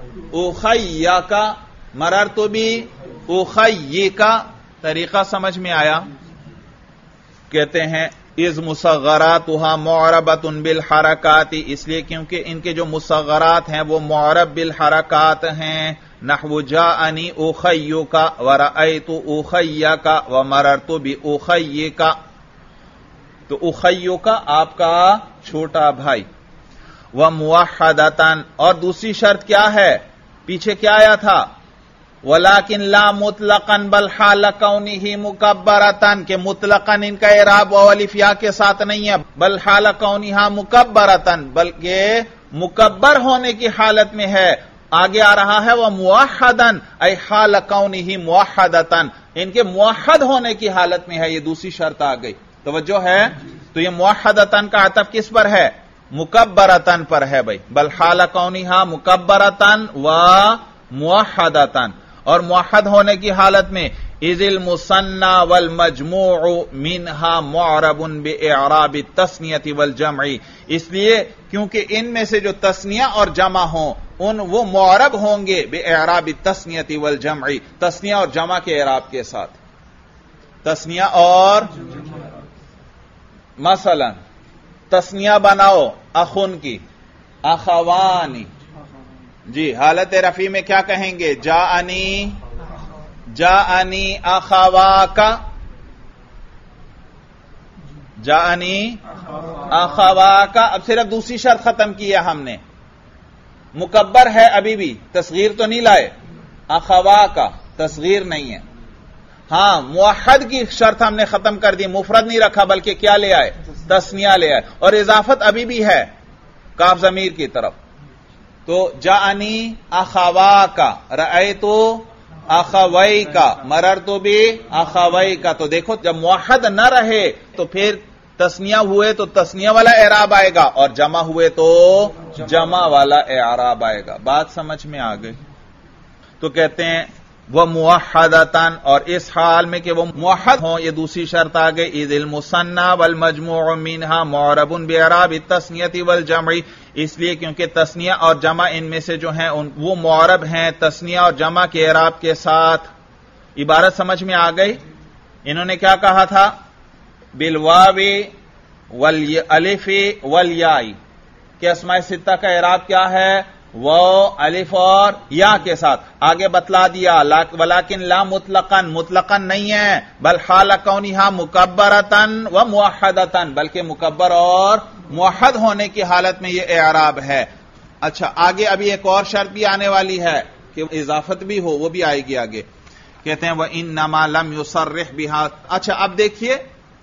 اخیا کا، مررت بی اخی کا. طریقہ سمجھ میں آیا؟ کہتے ہیں از مصغراتها معربۃ بالحرکات، اس لیے کیونکہ ان کے جو مصغرات ہیں وہ معرب بالحرکات ہیں. نحو جاءنی اخیک ورأیت اخیک ومررت باخیک. تو اخیک آپ کا چھوٹا بھائی. وموحدۃ، اور دوسری شرط کیا ہے؟ پیچھے کیا آیا تھا؟ ولیکن لا مطلقاً بل حال کونہ مکبرتاً، کہ مطلقاً ان کا اعراب واو الف یا کے ساتھ نہیں ہے، بل حال کونہ مکبرتاً، بلکہ مکبر ہونے کی حالت میں ہے. آگے آ رہا ہے وہ موحداً ای حال کونہ موحدتاً، ان کے موحد ہونے کی حالت میں ہے. یہ دوسری شرط آ گئی. توجہ ہے؟ تو یہ موحدتاً کا عطف کس پر ہے؟ مکبرتاً پر ہے بھائی. بل حال کونہ مکبرتاً و موحدتاً، اور موحد ہونے کی حالت میں اذ المثنى والمجموع منها معرب باعراب التثنیۃ والجمع، اس لیے کیونکہ ان میں سے جو تثنیہ اور جمع ہوں ان وہ معرب ہوں گے باعراب التثنیۃ والجمع، تثنیہ اور جمع کے اعراب کے ساتھ. تثنیہ اور مثلا تثنیہ بناؤ اخن کی، اخوانی. جی حالت رفیع میں کیا کہیں گے؟ جاءنی جاءنی اخواکا، جاءنی اخواکا. اب صرف دوسری شرط ختم کی ہے ہم نے. مکبر ہے ابھی بھی، تصغیر تو نہیں لائے. اخواکا تصغیر نہیں ہے. ہاں موحد کی شرط ہم نے ختم کر دی، مفرد نہیں رکھا بلکہ کیا لے آئے؟ تثنیہ لے آئے. اور اضافت ابھی بھی ہے کاف ضمیر کی طرف. تو جاءنی اخواکا، رأیت اخویکا، مررت باخویکا. تو دیکھو جب موحد نہ رہے تو پھر تثنیہ ہوئے تو تثنیہ والا اعراب آئے گا اور جمع ہوئے تو جمع والا اعراب آئے گا. بات سمجھ میں آ گئی؟ تو کہتے ہیں وہ موحدتاً، اور اس حال میں کہ وہ موحد ہوں یہ دوسری شرط آ گئی. اذ المثنى والمجموع منها معرب باعراب التثنیۃ والجمع، اس لیے کیونکہ تثنیہ اور جمع ان میں سے جو ہیں وہ معرب ہیں تثنیہ اور جمع کے اعراب کے ساتھ. عبارت سمجھ میں آ گئی؟ انہوں نے کیا کہا تھا؟ بالواو والالف والیاء کہ اسماء ستہ کا اعراب کیا ہے؟ وہ الف اور یا کے ساتھ. آگے بتلا دیا ولیکن لا مطلقاً، مطلقاً نہیں ہے، بل حال کونہا مکبرتاً و موحدتاً، بلکہ مکبر اور موحد ہونے کی حالت میں یہ اعراب ہے. اچھا آگے ابھی ایک اور شرط بھی آنے والی ہے کہ اضافت بھی ہو، وہ بھی آئے گی آگے. کہتے ہیں وَإِنَّمَا لَمْ يُصَرِّحْ بِهَا. اچھا اب دیکھیے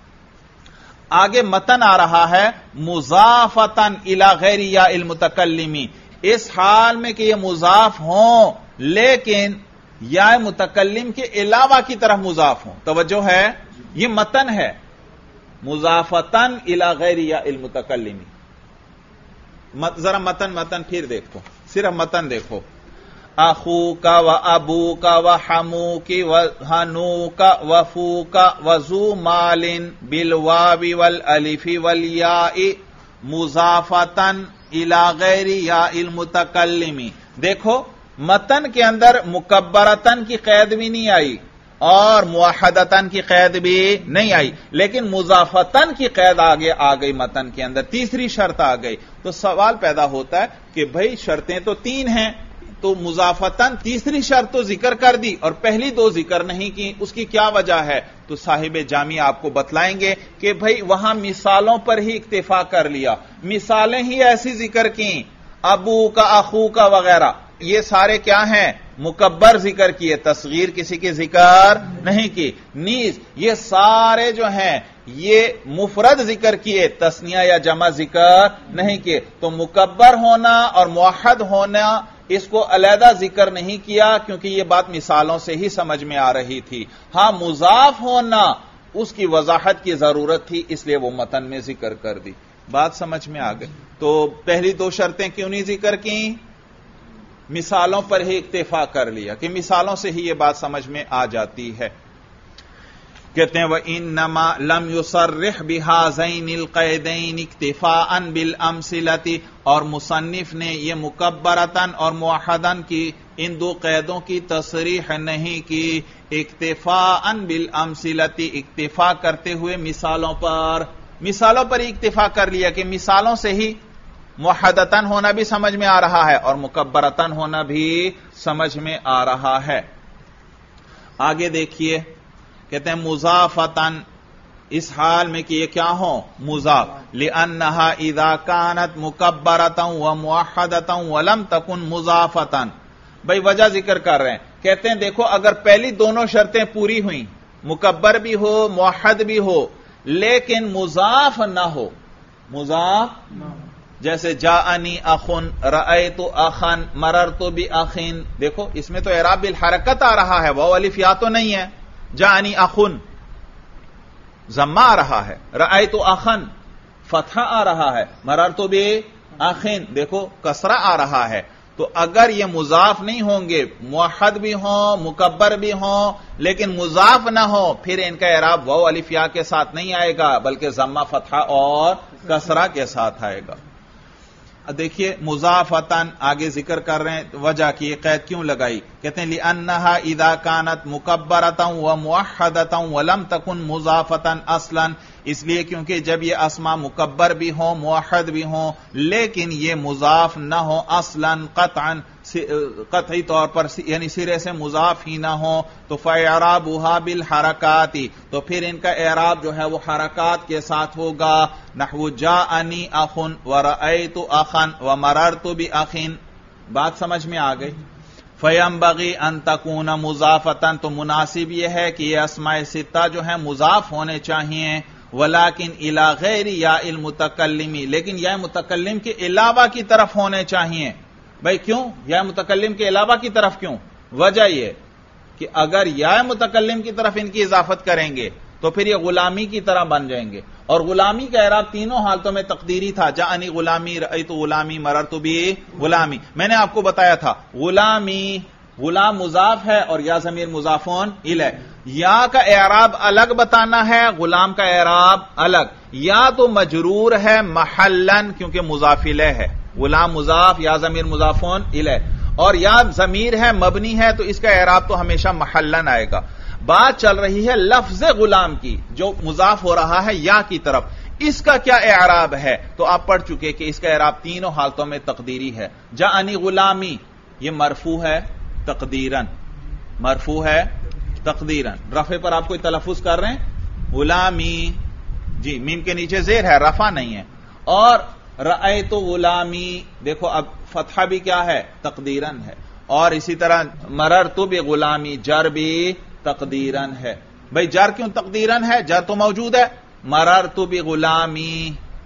آگے متن آ رہا ہے مضافۃً الی غیر یا المتکلمی، اس حال میں کہ یہ مضاف ہوں لیکن یا متکلم کے علاوہ کی طرف مضاف ہوں. توجہ ہے؟ یہ متن ہے مضافتن الی غیر یا المتکلمی. ذرا متن متن پھر دیکھو، صرف متن دیکھو. اخوک و ابوک و حموک و ہنوک و فوک و ذو مال بالواو والالف والیاء مضافتن الی غیر یا المتکلمی. دیکھو متن کے اندر مکبرتن کی قید بھی نہیں آئی اور موحدتن کی قید بھی نہیں آئی، لیکن مضافتن کی قید آگے آ گئی متن کے اندر، تیسری شرط آ گئی. تو سوال پیدا ہوتا ہے کہ بھئی شرطیں تو تین ہیں، تو مضافتن تیسری شرط تو ذکر کر دی اور پہلی دو ذکر نہیں کی، اس کی کیا وجہ ہے؟ تو صاحب جامع آپ کو بتلائیں گے کہ بھئی وہاں مثالوں پر ہی اکتفا کر لیا، مثالیں ہی ایسی ذکر کی، ابو کا، اخو کا وغیرہ، یہ سارے کیا ہیں؟ مکبر ذکر کیے، تصغیر کسی کے ذکر نہیں کی. نیز یہ سارے جو ہیں یہ مفرد ذکر کیے، تثنیہ یا جمع ذکر نہیں کیے. تو مکبر ہونا اور موحد ہونا اس کو علیحدہ ذکر نہیں کیا کیونکہ یہ بات مثالوں سے ہی سمجھ میں آ رہی تھی. ہاں مضاف ہونا اس کی وضاحت کی ضرورت تھی، اس لیے وہ متن میں ذکر کر دی. بات سمجھ میں آ گئی. تو پہلی دو شرطیں کیوں نہیں ذکر کی؟ مثالوں پر ہی اکتفا کر لیا کہ مثالوں سے ہی یہ بات سمجھ میں آ جاتی ہے. کہتے ہیں وَإِنَّمَا لَمْ يُصَرِّحْ بِهَذَيْنِ الْقَيْدَيْنِ اكْتِفَاءً بِالْأَمْثِلَةِ، اور مصنف نے یہ مکبرتاً اور موحداً کی ان دو قیدوں کی تصریح نہیں کی، اکتفاءً بِالْأَمْثِلَةِ، اکتفا کرتے ہوئے مثالوں پر، مثالوں پر ہی اکتفا کر لیا کہ مثالوں سے ہی موحدتاً ہونا بھی سمجھ میں آ رہا ہے اور مکبرتاً ہونا بھی سمجھ میں آ رہا ہے. آگے دیکھیے کہتے ہیں مضافتاً، اس حال میں کہ یہ کیا ہوں؟ مضاف. لِأَنَّهَا إِذَا كَانَتْ مُكَبَّرَةً وَمُوحَّدَةً وَلَمْ تَكُنْ مُضَافَةً. بھئی وجہ ذکر کر رہے ہیں، کہتے ہیں دیکھو اگر پہلی دونوں شرطیں پوری ہوئیں، مکبر بھی ہو موحد بھی ہو، لیکن مضاف نہ ہو، مضاف جیسے جاءنی اخن، رأیت اخن، مررت باخن، دیکھو اس میں تو اعراب بالحرکت آ رہا ہے، واو الف یا تو نہیں ہے. جاءنی اخن ضمہ آ رہا ہے، رأیت اخن فتحہ آ رہا ہے، مررت باخن دیکھو کسرہ آ رہا ہے. تو اگر یہ مضاف نہیں ہوں گے، موحد بھی ہوں مکبر بھی ہوں لیکن مضاف نہ ہو، پھر ان کا اعراب واو الف یا کے ساتھ نہیں آئے گا بلکہ ضمہ فتحہ اور کسرہ کے ساتھ آئے گا. دیکھیے مضافتاً آگے ذکر کر رہے ہیں وجہ کی یہ قید کیوں لگائی. کہتے ہیں لِأَنَّهَا إِذَا كَانَتْ مُكَبَّرَةً وَمُوحَّدَةً وَلَمْ تَكُنْ مُضَافَةً أَصْلًا، اس لیے کیونکہ جب یہ اسماء مکبر بھی ہوں موحد بھی ہوں لیکن یہ مضاف نہ ہو اصلاً قطعاً، قطعی طور پر یعنی سرے سے مضاف ہی نہ ہو، تو فَإِعْرَابُهَا بِالْحَرَكَاتِ، تو پھر ان کا اعراب جو ہے وہ حرکات کے ساتھ ہوگا. نحو جاءنی اخن ورأیت اخن ومررت باخن. بات سمجھ میں آ گئی. فَيَنبَغِي أَن تَكُونَ مُضَافَةً، تو مناسب یہ ہے کہ یہ اسماء ستہ جو ہیں مضاف ہونے چاہیے. ولیکن الی غیر یا المتکلمی، لیکن یا متکلم کے علاوہ کی طرف ہونے چاہیے. بھائی کیوں یا متکلم کے علاوہ کی طرف کیوں؟ وجہ یہ کہ اگر یا متکلم کی طرف ان کی اضافت کریں گے تو پھر یہ غلامی کی طرح بن جائیں گے، اور غلامی کا اعراب تینوں حالتوں میں تقدیری تھا. جاءنی غلامی، رأیت غلامی، مررت بی غلامی. میں نے آپ کو بتایا تھا غلامی، غلام مضاف ہے اور یا ضمیر مضافون الیہ. یا کا اعراب الگ بتانا ہے، غلام کا اعراب الگ. یا تو مجرور ہے محلن کیونکہ مضاف الیہ ہے، غلام مضاف یا ضمیر مضافون الیہ، اور یا ضمیر ہے مبنی ہے تو اس کا اعراب تو ہمیشہ محلن آئے گا. بات چل رہی ہے لفظ غلام کی جو مضاف ہو رہا ہے یا کی طرف، اس کا کیا اعراب ہے؟ تو آپ پڑھ چکے کہ اس کا اعراب تینوں حالتوں میں تقدیری ہے. جاءنی غلامی یہ مرفوع ہے تقدیرن، مرفوع ہے تقدیرن. رفع پر آپ کوئی تلفظ کر رہے ہیں؟ غلامی، جی میم کے نیچے زیر ہے، رفع نہیں ہے. اور رأیت غلامی دیکھو اب فتحہ بھی کیا ہے؟ تقدیرن ہے. اور اسی طرح مررت بغلامی جر بھی تقدیرن ہے. بھئی جر کیوں تقدیرن ہے؟ جر تو موجود ہے، مررت بغلامی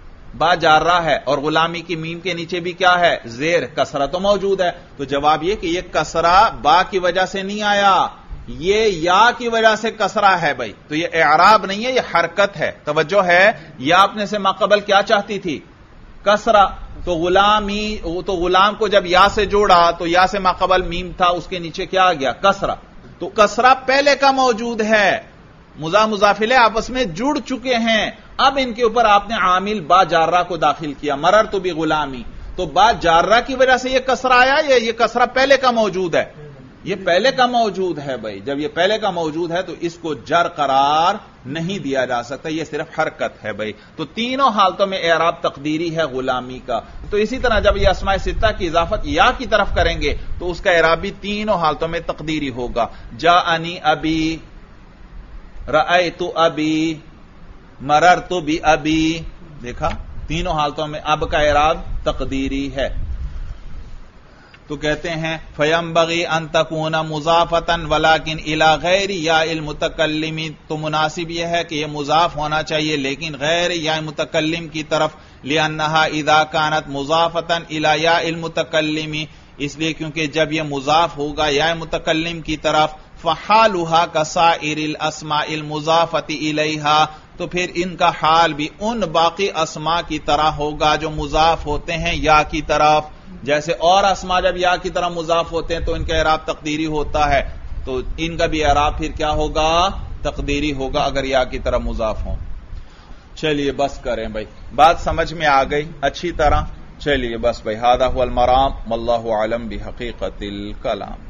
با جارہ ہے اور غلامی کی میم کے نیچے بھی کیا ہے؟ زیر، کسرہ تو موجود ہے. تو جواب یہ کہ یہ کسرہ با کی وجہ سے نہیں آیا، یہ یا کی وجہ سے کسرہ ہے. بھائی تو یہ اعراب نہیں ہے، یہ حرکت ہے. توجہ ہے، یا اپنے سے ماقبل کیا چاہتی تھی؟ کسرہ. تو غلامی، تو غلام کو جب یا سے جوڑا تو یا سے ماقبل میم تھا، اس کے نیچے کیا آ گیا؟ کسرہ. تو کسرہ پہلے کا موجود ہے، مضاف مضاف الیہ آپس میں جڑ چکے ہیں، اب ان کے اوپر آپ نے عامل با جارہ کو داخل کیا، مررت بغلامی، تو با جارہ کی وجہ سے یہ کسرہ آیا یا یہ کسرہ پہلے کا موجود ہے؟ یہ پہلے کا موجود ہے بھائی، جب یہ پہلے کا موجود ہے تو اس کو جر قرار نہیں دیا جا سکتا، یہ صرف حرکت ہے بھائی۔ تو تینوں حالتوں میں اعراب تقدیری ہے غلامی کا۔ تو اسی طرح جب یہ اسماء ستہ کی اضافت یا کی طرف کریں گے تو اس کا اعراب بھی تینوں حالتوں میں تقدیری ہوگا۔ جاءنی ابی، رأیت ابی، مررت بابی، دیکھا تینوں حالتوں میں اب کا اعراب تقدیری ہے۔ تو کہتے ہیں فَيَنبَغِي أَن تَكُونَ مُضَافَةً وَلَكِنْ إِلَى غَيْرِ يَاءِ الْمُتَكَلِّمِ، تو مناسب یہ ہے کہ یہ مضاف ہونا چاہیے لیکن غیر یا متکلم کی طرف، لِأَنَّهَا إِذَا كَانَتْ مُضَافَةً إِلَى يَاءِ الْمُتَكَلِّمِ، اس لیے کیونکہ جب یہ مضاف ہوگا یا متکلم کی طرف، فَحَالُهَا كَسَائِرِ الْأَسْمَاءِ الْمُضَافَةِ إِلَيْهَا، تو پھر ان کا حال بھی ان باقی اسماء کی طرح ہوگا جو مضاف ہوتے ہیں یا کی طرف۔ جیسے اور اسماء جب یا کی طرح مضاف ہوتے ہیں تو ان کا اعراب تقدیری ہوتا ہے، تو ان کا بھی اعراب پھر کیا ہوگا؟ تقدیری ہوگا اگر یا کی طرح مضاف ہوں۔ چلیے بس کریں بھائی، بات سمجھ میں آ گئی اچھی طرح؟ چلیے بس بھائی، ھذا ھو المرام واللہ اعلم بحقیقت الکلام۔